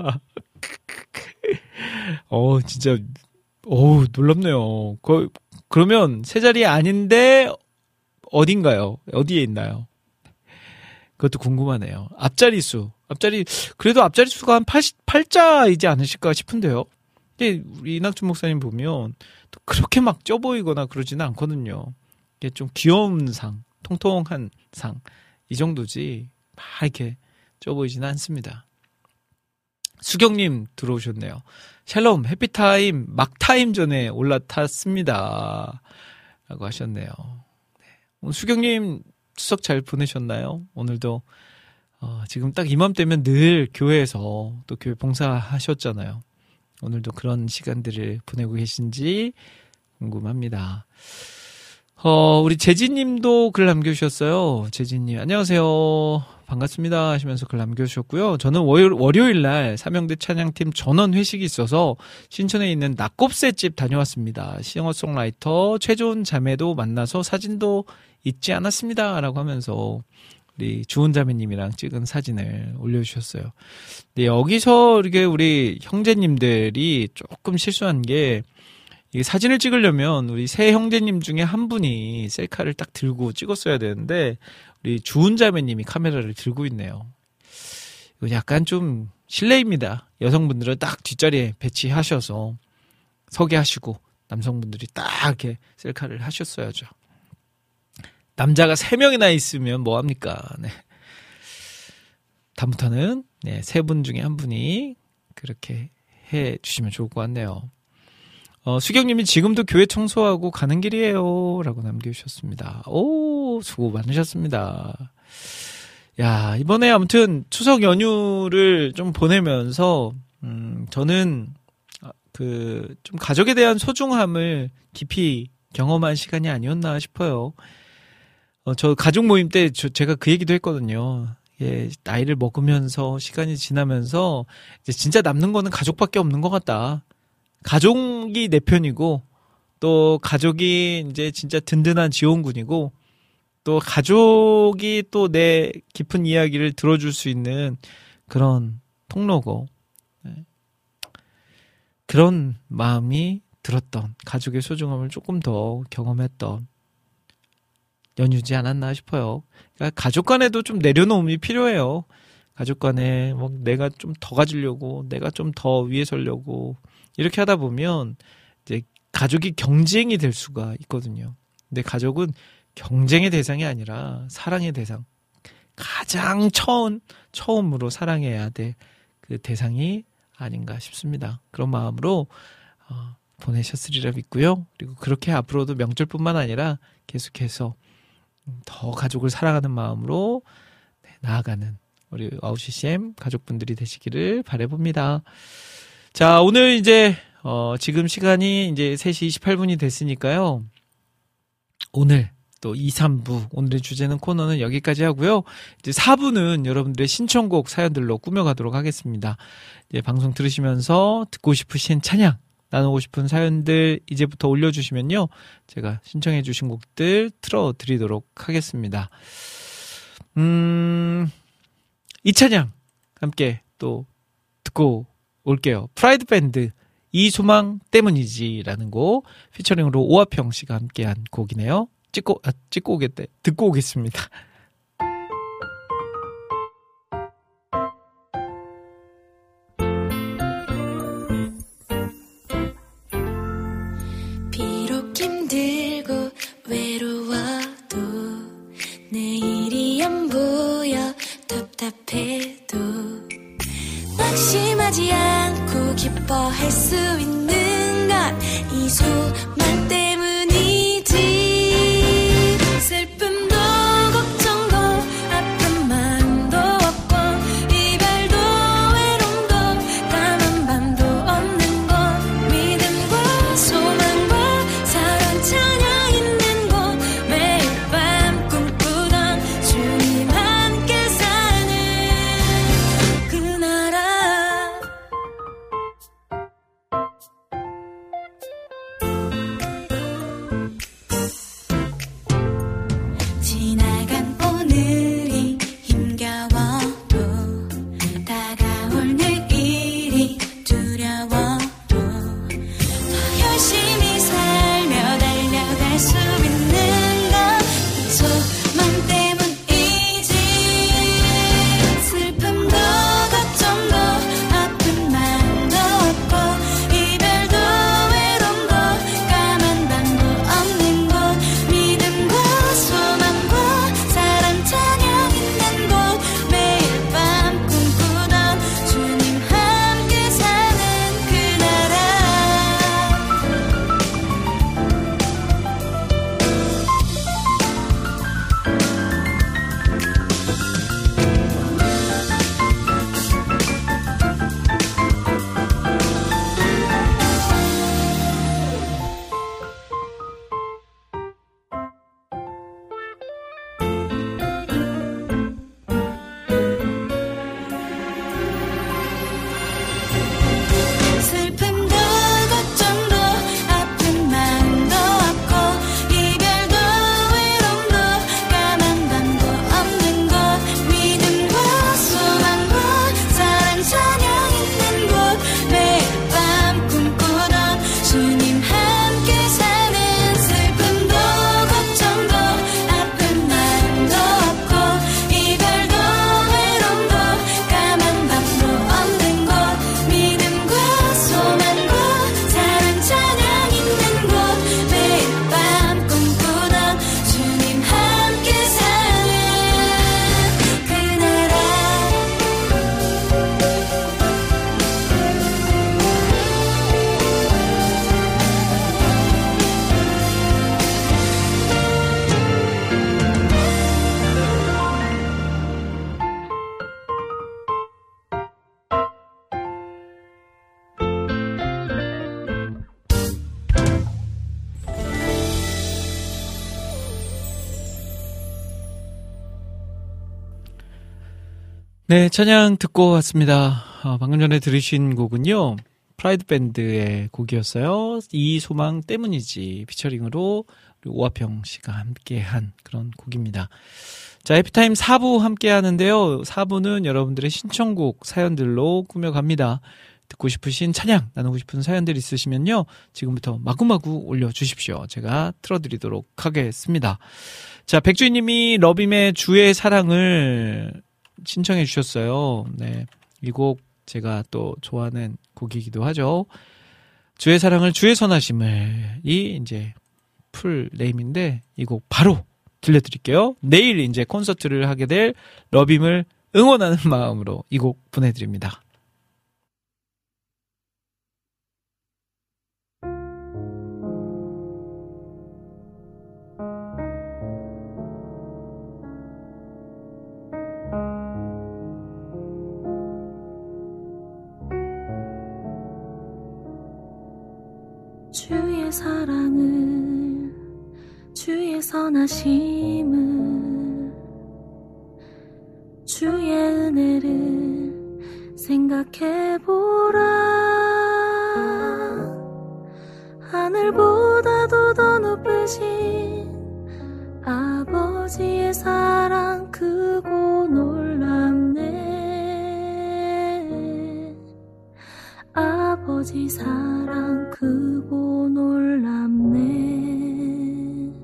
진짜 놀랍네요. 그러면 세 자리 아닌데 어딘가요? 어디에 있나요? 그것도 궁금하네요. 그래도 앞자리수가 한 88자이지 않으실까 싶은데요. 근데 우리 이낙춘 목사님 보면 또 그렇게 막 쪄 보이거나 그러지는 않거든요. 이게 좀 귀여운 상, 통통한 상, 이 정도지 막 이렇게 쪄 보이지는 않습니다. 수경님 들어오셨네요. 샬롬, 해피타임, 막타임 전에 올라탔습니다. 라고 하셨네요. 네. 오늘 수경님 추석 잘 보내셨나요? 오늘도, 지금 딱 이맘때면 늘 교회에서 또 교회 봉사하셨잖아요. 오늘도 그런 시간들을 보내고 계신지 궁금합니다. 우리 재진님도 글 남겨주셨어요. 재진님, 안녕하세요. 반갑습니다 하시면서 글 남겨주셨고요. 저는 월요일날 삼형제 찬양팀 전원 회식이 있어서 신촌에 있는 낙곱새집 다녀왔습니다. 싱어송라이터 최좋은 자매도 만나서 사진도 잊지 않았습니다 라고 하면서 우리 주은 자매님이랑 찍은 사진을 올려주셨어요. 근데 여기서 이렇게 우리 형제님들이 조금 실수한 게, 이 사진을 찍으려면 우리 세 형제님 중에 한 분이 셀카를 딱 들고 찍었어야 되는데 우리 주은 자매님이 카메라를 들고 있네요. 이거 약간 좀 실례입니다. 여성분들은 딱 뒷자리에 배치하셔서 서게 하시고 남성분들이 딱 이렇게 셀카를 하셨어야죠. 남자가 3명이나 있으면 뭐합니까? 네. 다음부터는 네, 3분 중에 한 분이 그렇게 해 주시면 좋을 것 같네요. 수경님이 지금도 교회 청소하고 가는 길이에요 라고 남겨주셨습니다. 오, 수고 많으셨습니다. 야, 이번에 아무튼 추석 연휴를 좀 보내면서 저는 좀 가족에 대한 소중함을 깊이 경험한 시간이 아니었나 싶어요. 저 가족 모임 때 제가 그 얘기도 했거든요. 예, 나이를 먹으면서 시간이 지나면서 이제 진짜 남는 거는 가족밖에 없는 것 같다. 가족이 내 편이고, 또 가족이 이제 진짜 든든한 지원군이고, 또 가족이 또 내 깊은 이야기를 들어줄 수 있는 그런 통로고, 네. 그런 마음이 들었던, 가족의 소중함을 조금 더 경험했던 연휴지 않았나 싶어요. 그러니까 가족 간에도 좀 내려놓음이 필요해요. 가족 간에 뭐 내가 좀 더 가지려고, 내가 좀 더 위에 서려고, 이렇게 하다 보면 이제 가족이 경쟁이 될 수가 있거든요. 근데 가족은 경쟁의 대상이 아니라 사랑의 대상. 가장 처음으로 사랑해야 될 그 대상이 아닌가 싶습니다. 그런 마음으로 보내셨으리라 믿고요. 그리고 그렇게 앞으로도 명절뿐만 아니라 계속해서 더 가족을 사랑하는 마음으로 나아가는 우리 와우CCM 가족분들이 되시기를 바라봅니다. 자, 오늘 이제 지금 시간이 이제 3시 28분이 됐으니까요. 오늘 또 2, 3부 오늘의 주제는 코너는 여기까지 하고요. 이제 4부는 여러분들의 신청곡 사연들로 꾸며가도록 하겠습니다. 이제 방송 들으시면서 듣고 싶으신 찬양, 나누고 싶은 사연들 이제부터 올려주시면요. 제가 신청해 주신 곡들 틀어드리도록 하겠습니다. 이 찬양 함께 또 듣고 올게요. 프라이드 밴드 이 소망 때문이지라는 곡 피처링으로 오하평 씨가 함께한 곡이네요. 듣고 오겠습니다. 이 소만 때문이지. 슬픔도 걱정도 아픔만도 없고 이별도 외로움도 까만 밤도 없는 곳, 믿음과 소망과 사랑 찬양 있는 곳, 매일 밤 꿈꾸던 주님 함께 사는 그 나라. 지나간 오늘이 힘겨워도 다가올 내일이 두려워도 더 열심히 살며 달려갈 수 있는 건 이 소망 때문이지. 슬픔도 걱정도 아픔만도 없고 이별도 외로움도 까만 밤도 없는 곳, 믿음과 소망과 사랑 찬양 있는 곳, 매일 밤 꿈꾸던 주님 함께 사는 그 나라. 슬픔도 걱정도 아픔만도 없고 이별도 외로움도 까만 밤도 없는 곳, 믿음과 소망과 사랑 찬양 있는 곳, 매일 밤 꿈꾸던 주님 함께 사는. 슬픔도 걱정도 아픔만도 없고 이별도 외로움도 까만 밤도 없는 곳, 믿음과 소망과 사랑 찬양 있는 곳, 매일 밤 꿈꾸던 주님 함께 사는 그 나라. 네, 찬양 듣고 왔습니다. 방금 전에 들으신 곡은요, 프라이드 밴드의 곡이었어요. 이 소망 때문이지, 피처링으로 오화평 씨가 함께한 그런 곡입니다. 자, 해피타임 4부 함께 하는데요. 4부는 여러분들의 신청곡 사연들로 꾸며갑니다. 듣고 싶으신 찬양, 나누고 싶은 사연들 있으시면요, 지금부터 마구마구 올려주십시오. 제가 틀어드리도록 하겠습니다. 자, 백주희님이 러빔의 주의 사랑을 신청해 주셨어요. 네, 이 곡 제가 또 좋아하는 곡이기도 하죠. 주의 사랑을 주의 선하심을, 이 이제 풀 네임인데 이 곡 바로 들려드릴게요. 내일 이제 콘서트를 하게 될 러빔을 응원하는 마음으로 이 곡 보내드립니다. 주의 사랑을, 주의 선하심을, 주의 은혜를 생각해보라. 하늘보다도 더 높으신 아버지의 사랑 크고 놀랍네. 아버지 사랑 크고 놀랍네.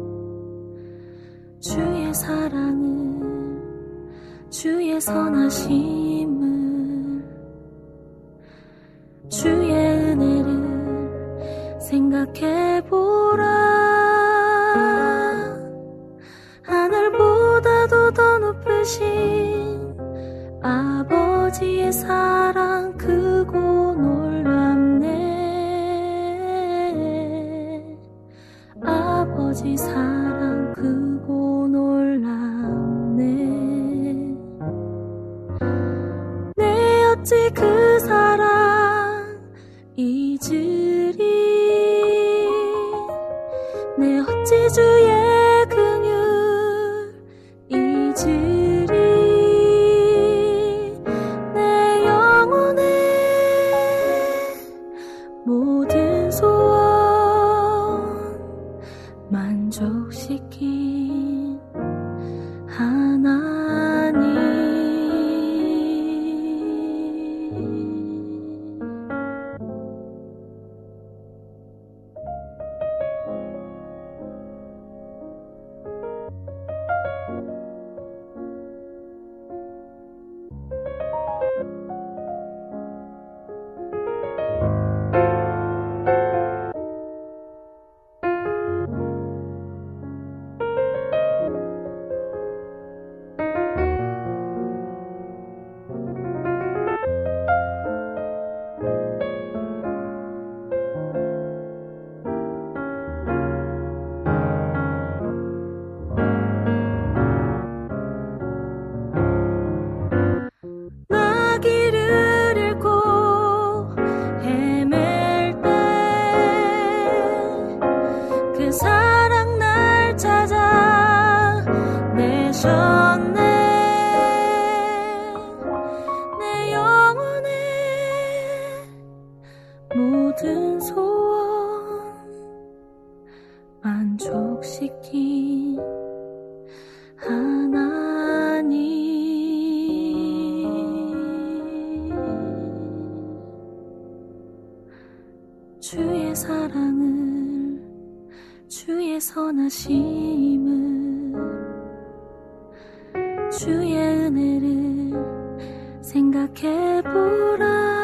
주의 사랑을, 주의 선하심을, 주의 은혜를 생각해보라. 하늘보다도 더 높으신 아버지의 사랑 크고 놀랍네. 아버지 사랑 크고 놀랍네. 내 어찌 그 사랑 잊으리. 내 어찌 주의 긍휼 잊으리. 내 영혼의 모든 소원 만족시킨 하나님. 모든 소원 만족시킨 하나님. 주의 사랑을, 주의 선하심을, 주의 은혜를 생각해보라.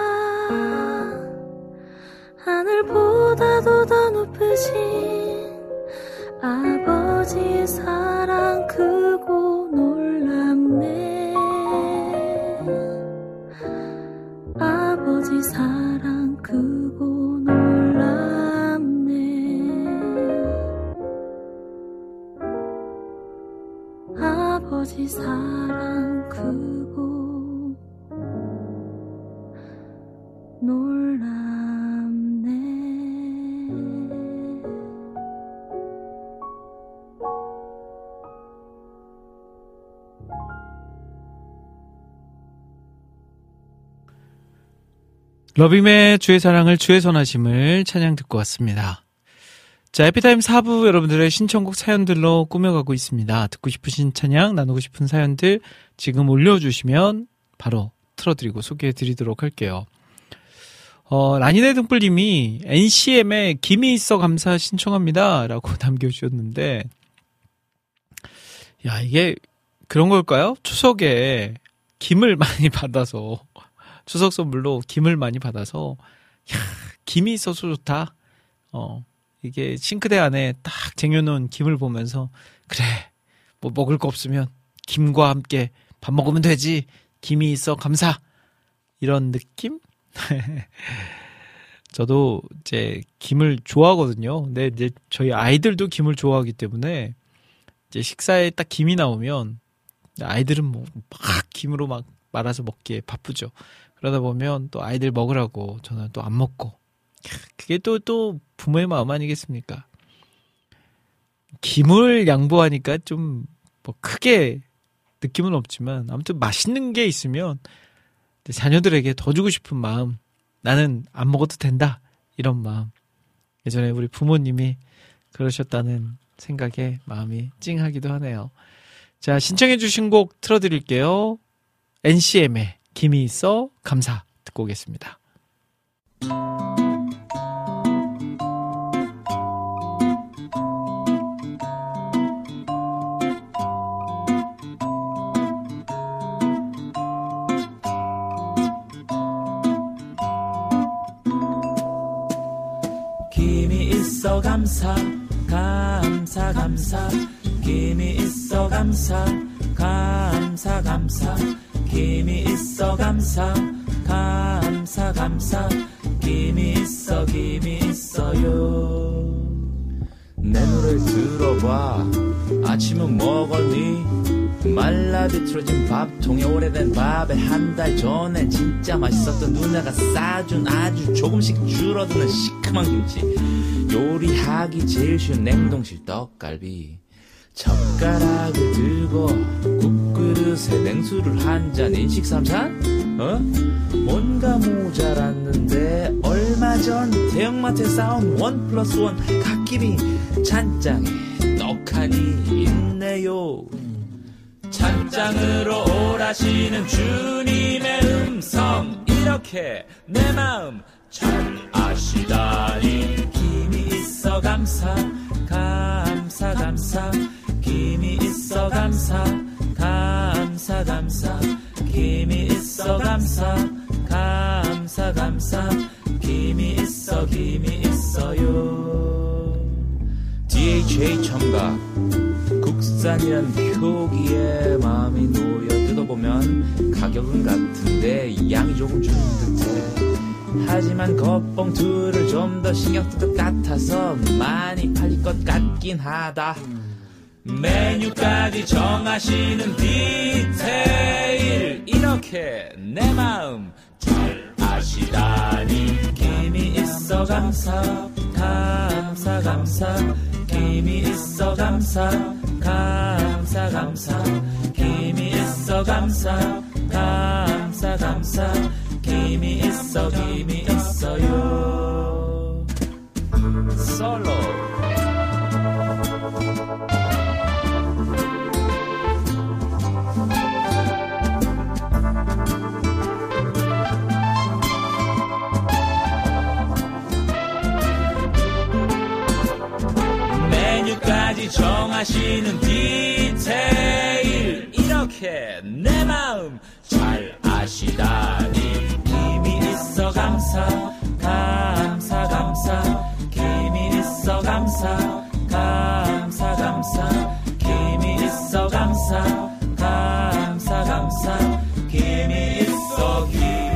하늘보다도 더 높으신 아버지의 사랑 크고 놀랍네. 아버지 사랑 크고 놀랍네. 아버지 사랑 크고 놀랍네. 러빔의 주의 사랑을, 주의 선하심을 찬양 듣고 왔습니다. 자, 에피타임 4부 여러분들의 신청곡 사연들로 꾸며가고 있습니다. 듣고 싶으신 찬양, 나누고 싶은 사연들 지금 올려주시면 바로 틀어드리고 소개해드리도록 할게요. 라니네 등불님이 NCM에 김이 있어 감사 신청합니다 라고 남겨주셨는데, 야, 이게 그런 걸까요? 추석에 김을 많이 받아서, 추석 선물로 김을 많이 받아서, 야, 김이 있어서 좋다. 이게 싱크대 안에 딱 쟁여놓은 김을 보면서, 그래, 뭐 먹을 거 없으면 김과 함께 밥 먹으면 되지. 김이 있어 감사. 이런 느낌? 저도 이제 김을 좋아하거든요. 근데 이제 저희 아이들도 김을 좋아하기 때문에 이제 식사에 딱 김이 나오면 아이들은 뭐 막 김으로 막 말아서 먹기에 바쁘죠. 그러다 보면 또 아이들 먹으라고 저는 또 안 먹고, 그게 또 부모의 마음 아니겠습니까? 김을 양보하니까 좀 뭐 크게 느낌은 없지만 아무튼 맛있는 게 있으면 자녀들에게 더 주고 싶은 마음, 나는 안 먹어도 된다 이런 마음, 예전에 우리 부모님이 그러셨다는 생각에 마음이 찡하기도 하네요. 자, 신청해 주신 곡 틀어드릴게요. NCM의 김이 있어 감사 듣고 오겠습니다. 김이 있어 감사 감사 감사. 김이 있어 감사 감사 감사. 김이 있어 감사 감사 감사. 김이 있어요. 내 눈을 물어봐. 아침은 먹었니? 말라 비틀어진 밥통에 오래된 밥에 한 달 전에 진짜 맛있었던 누나가 싸준 아주 조금씩 줄어드는 시큼한 김치. 요리하기 제일 쉬운 냉동실 떡갈비. 젓가락을 들고 국그릇에 냉수를 한 잔 인식삼산? 뭔가 모자랐는데 얼마 전 대형마트에 싸운 1+1 갓김이 찬장에 떡하니 있네요. 찬장으로 오라시는 주님의 음성, 이렇게 내 마음 잘 아시다니. 김이 있어 감사 감사 감사. 김이 있어 감사 감사 감사. 김이 있어 감사 감사 감사. 김이 있어요. DHA 첨가 국산이란 표기에 마음이 놓여 뜯어보면 가격은 같은데 양이 조금 줄은 듯해. 하지만 겉봉투를 좀 더 신경 쓸 것 같아서 많이 팔릴 것 같긴 하다. 메뉴까지 정하시는 디테일, 이렇게 내 마음 잘 아시다니. 김이 있어 감사 감사 감사. 김이 있어 감사 감사 감사. 김이 있어 감사 감사 감사. 김이 있어요. 솔로. 메뉴까지 정하시는 디테일, 이렇게 내 마음 잘 아시다니. 김이 있어 감사 감사 감사. 김이 있어 감사 감사 감사. 김이 있어 감사 감사 감사. 김이 있어요.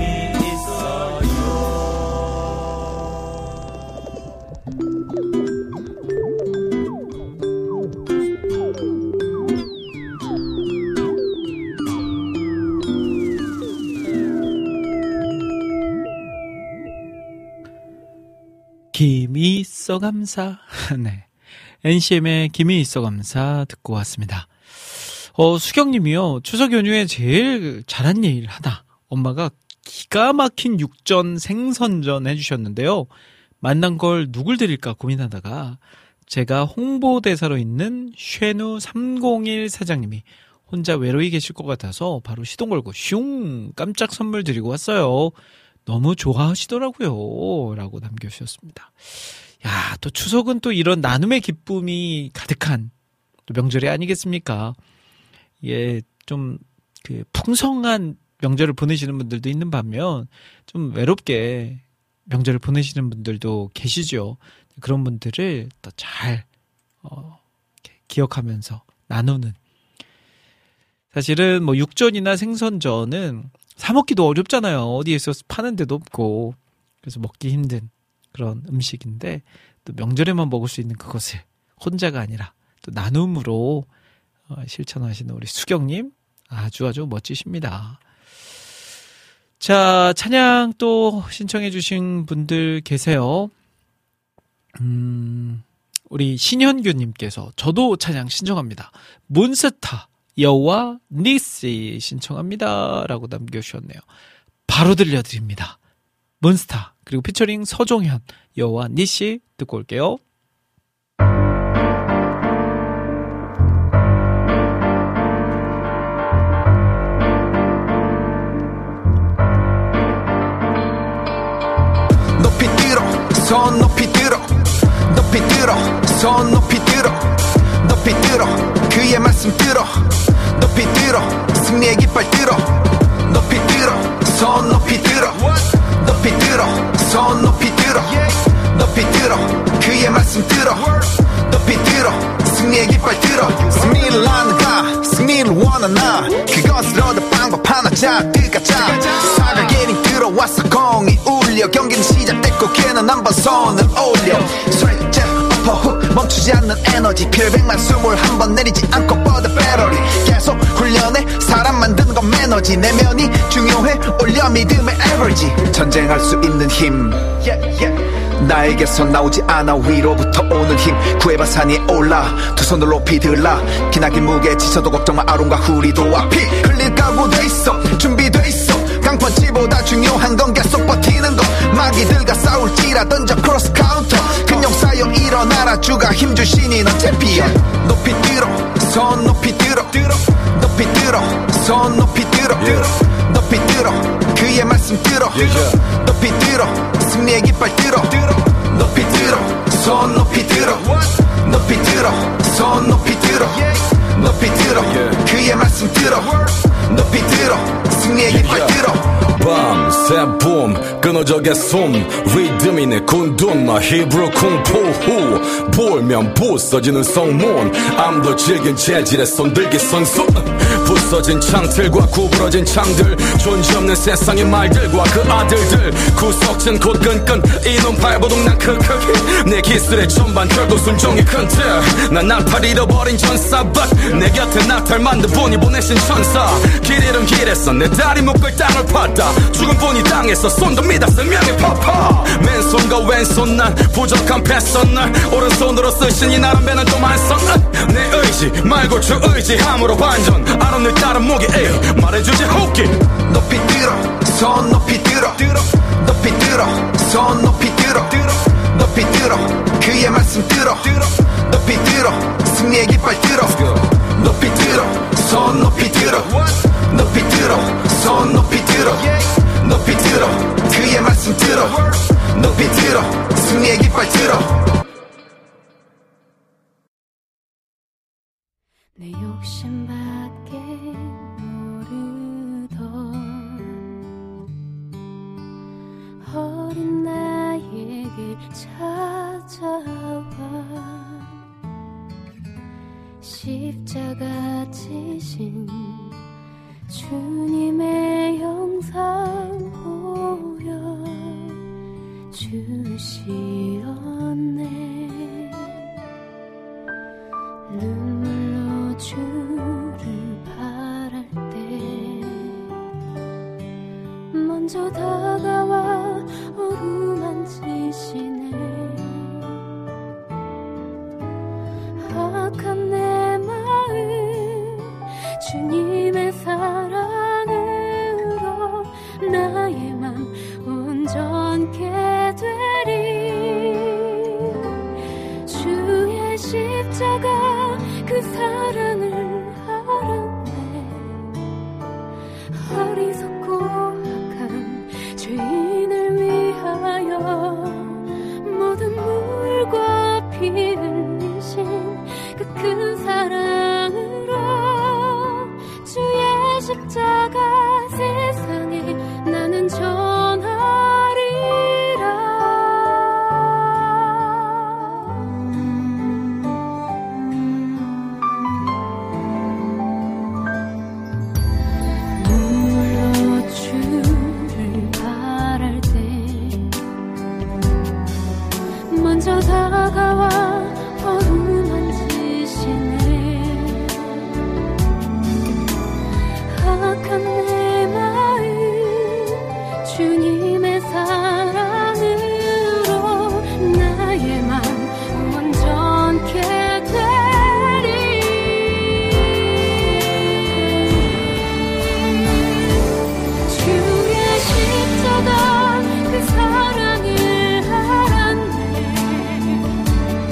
김이 있어 감사. 네. NCM의 김이 있어 감사 듣고 왔습니다. 수경님이요. 추석 연휴에 제일 잘한 일 하나. 엄마가 기가 막힌 육전 생선전 해주셨는데요. 만난 걸 누굴 드릴까 고민하다가 제가 홍보대사로 있는 쉐누 301 사장님이 혼자 외로이 계실 것 같아서 바로 시동 걸고 슝 깜짝 선물 드리고 왔어요. 너무 좋아하시더라고요. 라고 남겨주셨습니다. 야, 또 추석은 또 이런 나눔의 기쁨이 가득한 또 명절이 아니겠습니까? 예, 좀 그 풍성한 명절을 보내시는 분들도 있는 반면 좀 외롭게 명절을 보내시는 분들도 계시죠. 그런 분들을 또 잘 기억하면서 나누는. 사실은 뭐 육전이나 생선전은 사 먹기도 어렵잖아요. 어디에서 파는 데도 없고. 그래서 먹기 힘든 그런 음식인데 또 명절에만 먹을 수 있는 그것을 혼자가 아니라 또 나눔으로 실천하시는 우리 수경님 아주 멋지십니다. 자, 찬양 또 신청해 주신 분들 계세요. 우리 신현규님께서 저도 찬양 신청합니다. 몬스타 여호와 니시 신청합니다. 라고 남겨주셨네요. 바로 들려드립니다. 몬스타 그리고 피처링 서종현 여호와 니시 듣고 올게요. 높이 들어 손 높이 들어 높이 들어 손 높이 들어 높이 들어 그의 말씀 들어 높이 들어 승리의 깃발 들어 높이 들어 손 높이 들어 높이 들어 손 높이 들어 높이 들어 그의 말씀 들어 높이 들어 승리의 깃발 들어 승리를 하는가 승리를 원하나 그것을 얻을 방법 하나 자득하자 사각 게임 들어왔어 공이 울려 경기는 시작됐고 걔는 한번 손을 올려 switch up 후 멈추지 않는 에너지 필백만 숨을 한 번 내리지 않고 뻗어 배터리 계속 훈련해 사람 만드는 건 매너지 내면이 중요해 올려 믿음의 에너지 전쟁할 수 있는 힘 나에게서 나오지 않아 위로부터 오는 힘 구해봐 산 위에 올라 두 손을 높이 들라 기나긴 무게 지쳐도 걱정마 아론과 후리도와 피 흘릴 각오돼 있어 준비돼 있어 강펀치보다 중요한 건 계속 버티는 거 마귀들과 싸울지라 던져 크로스 카운터 근육 쌓여 일어나라 주가 힘 주시니 넌 챔피언 높이 들어 손 높이 들어 높이 들어 손 높이 들어 높이 들어 그의 말씀 들어 높이 들어 승리의 깃발 들어 높이 들어 손 높이 들어 높이 들어 손 높이 들어 높이 들어 그의 말씀 들어 높이 들어 승리의 깃발 들어 밤새 봄 끊어져게 숨 리듬이네 군둔마 히브리 쿵푸 후 볼면 부서지는 성문 암도 질긴 재질의 손들기 선수 부서진 창틀과 구부러진 창들 존재 없는 세상의 말들과 그 아들들 구석진 곧 끈끈 이놈 발버둥 난 크크히 내 기술의 전반 결국 순종이 큰틀 난 날팔 잃어버린 전사박 내 곁에 나탈 만든 분이 보내신 천사 길 잃은 길에서 내 다리 묶을 땅을 팠다 죽은 분이 당해서 손도 믿어 생명의 파파 맨손과 왼손 난 부족한 패선 날 오른손으로 쓰신 이 나란 배는 또 만성 내 의지 말고 주 의지함으로 반전 늘 다른 목에 말해주지 호흡기 높이 들어 손 높이 들어 높이 들어 손 높이 들어 높이 들어 그의 말씀 들어 높이 들어 승리의 깃발 들어 높이 들어 손 높이 들어 높이 들어 손 높이 들어 높이 들어 그의 말씀 들어 높이 들어 승리의 깃발 들어 내 욕심밖에 모르던 어린 나에게 찾아와 십자가 지신 주님의 영상 보여주시었네 눈물로 주를 바랄 때 먼저 다가와 어루만지시네 악한 내 마음 주님의 사랑으로 나의 맘 온전케 되리 주의 십자가 그 사랑을 알았네 어리석고 악한 죄인을 위하여 모든 물과 피 흘리신 그 큰 사랑으로 주의 십자가 세상에 나는 전하리라 눈물로 주를 바랄 때 먼저 다가와 어루만지시네 악한 내 마음 주님의 사랑으로 나의 맘 온전케 되리 주의 십자가 그 사랑을 알았네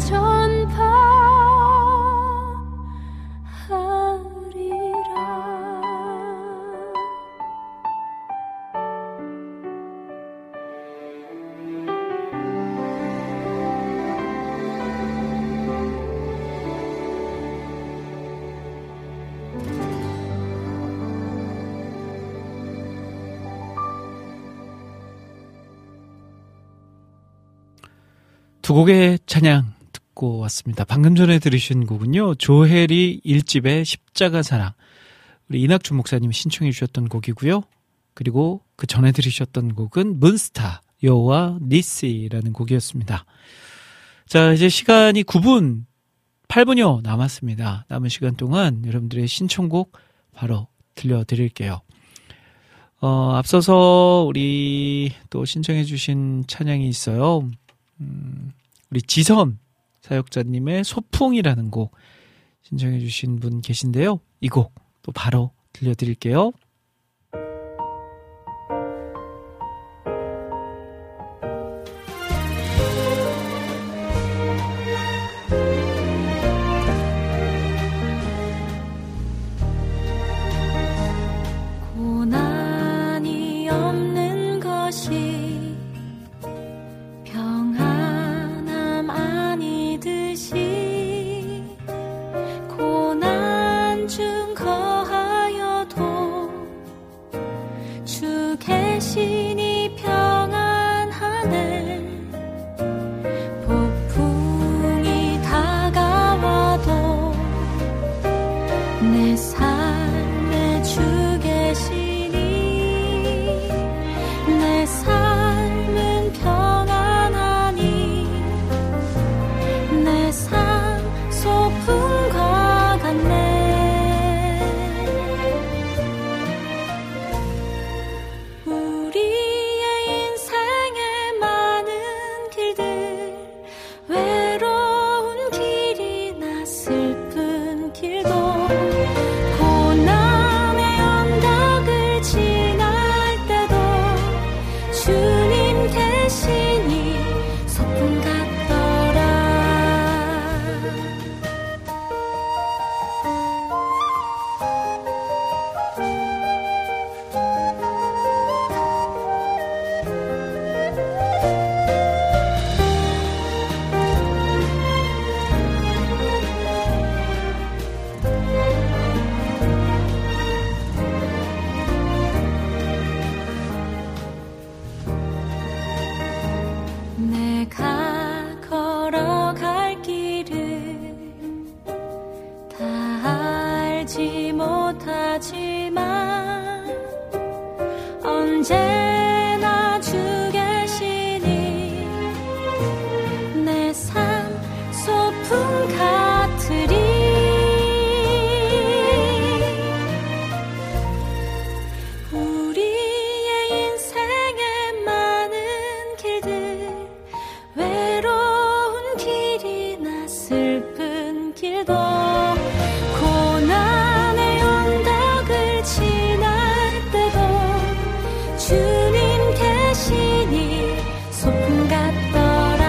두 곡의 찬양 듣고 왔습니다. 방금 전에 들으신 곡은요, 조혜리 1집의 십자가 사랑, 우리 이낙준 목사님이 신청해 주셨던 곡이고요. 그리고 그 전에 들으셨던 곡은 문스타 여호와 니시라는 곡이었습니다. 자, 이제 시간이 9분 8분여 남았습니다. 남은 시간 동안 여러분들의 신청곡 바로 들려드릴게요. 앞서서 우리 또 신청해 주신 찬양이 있어요. 우리 지선 사역자님의 소풍이라는 곡 신청해 주신 분 계신데요. 이 곡 또 바로 들려드릴게요. 고난이 없는 것이 평안함 아니듯이 고난 중 거하여도 주 계시니 평안하네. 폭풍이 다가와도 내 삶에 주 계시니 내 삶은 평안하니 내 삶 소풍과 같네. 우리의 인생에 많은 길들 외로운 길이나 슬픈 길도 고난의 언덕을 지날 때도 주님 계시니 소풍 같더라. 내가 걸어갈 길을 다 알지 못하지만 언제나 주 계시니 내 삶 소풍 같으리. 우리의 인생에 많은 길들 외로운 길이나 슬픈 길도 고난의 언덕을 지날 때도 주님 계시니 소풍 같더라.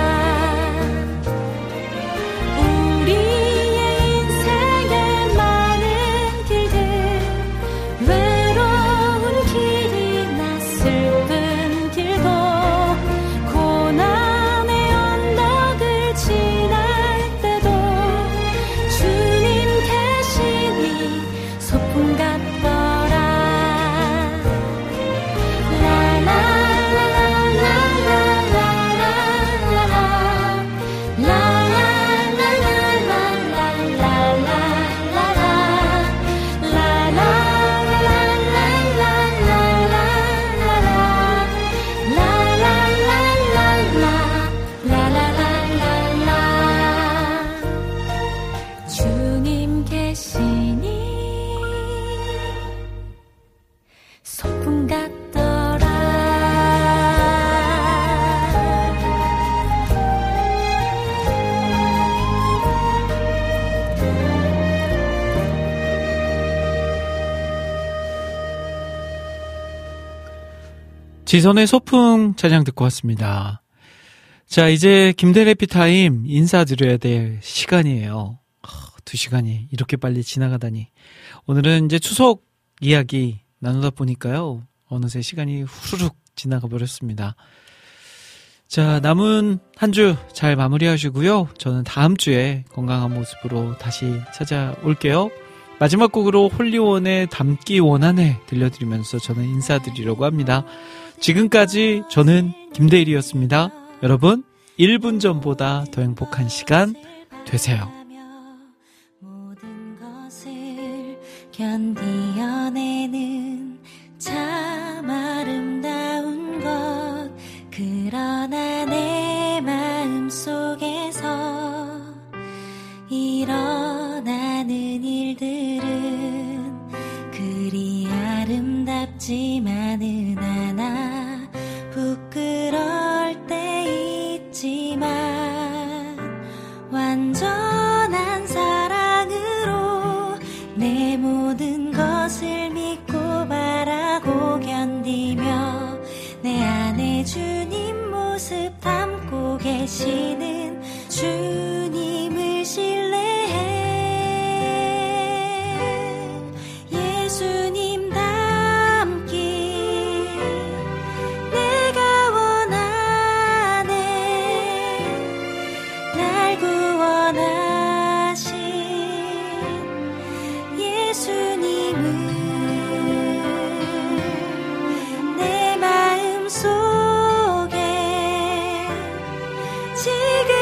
우리의 인생에 많은 길들 외로운 길이나 슬픈 길도 고난의 언덕을 지날 때도 주님 계시니 소풍 같더라. 주님 계시니 소풍 같더라. 지선의 소풍 찬양 듣고 왔습니다. 자, 이제 김대래피 타임 인사드려야 될 시간이에요. 2시간이 이렇게 빨리 지나가다니. 오늘은 이제 추석 이야기 나누다 보니까요. 어느새 시간이 후루룩 지나가 버렸습니다. 자, 남은 한 주 잘 마무리하시고요. 저는 다음 주에 건강한 모습으로 다시 찾아올게요. 마지막 곡으로 홀리원의 닮기 원하네 들려드리면서 저는 인사드리려고 합니다. 지금까지 저는 김대일이었습니다. 여러분 1분 전보다 더 행복한 시간 되세요. 모든 것을 견디어내는 참 아름다운 것 그러나 내 마음 속에서 일어나는 일들은 그리 아름답지만은 않아 부끄러울 때 있지만 완전한 사랑으로 내 모든 것을 믿고 바라고 견디며 내 안에 주님 모습 담고 계시는 주님을 신뢰해 예수님 닮기 내가 원하네 날 구원하신 예수님을 내 마음 속에 지금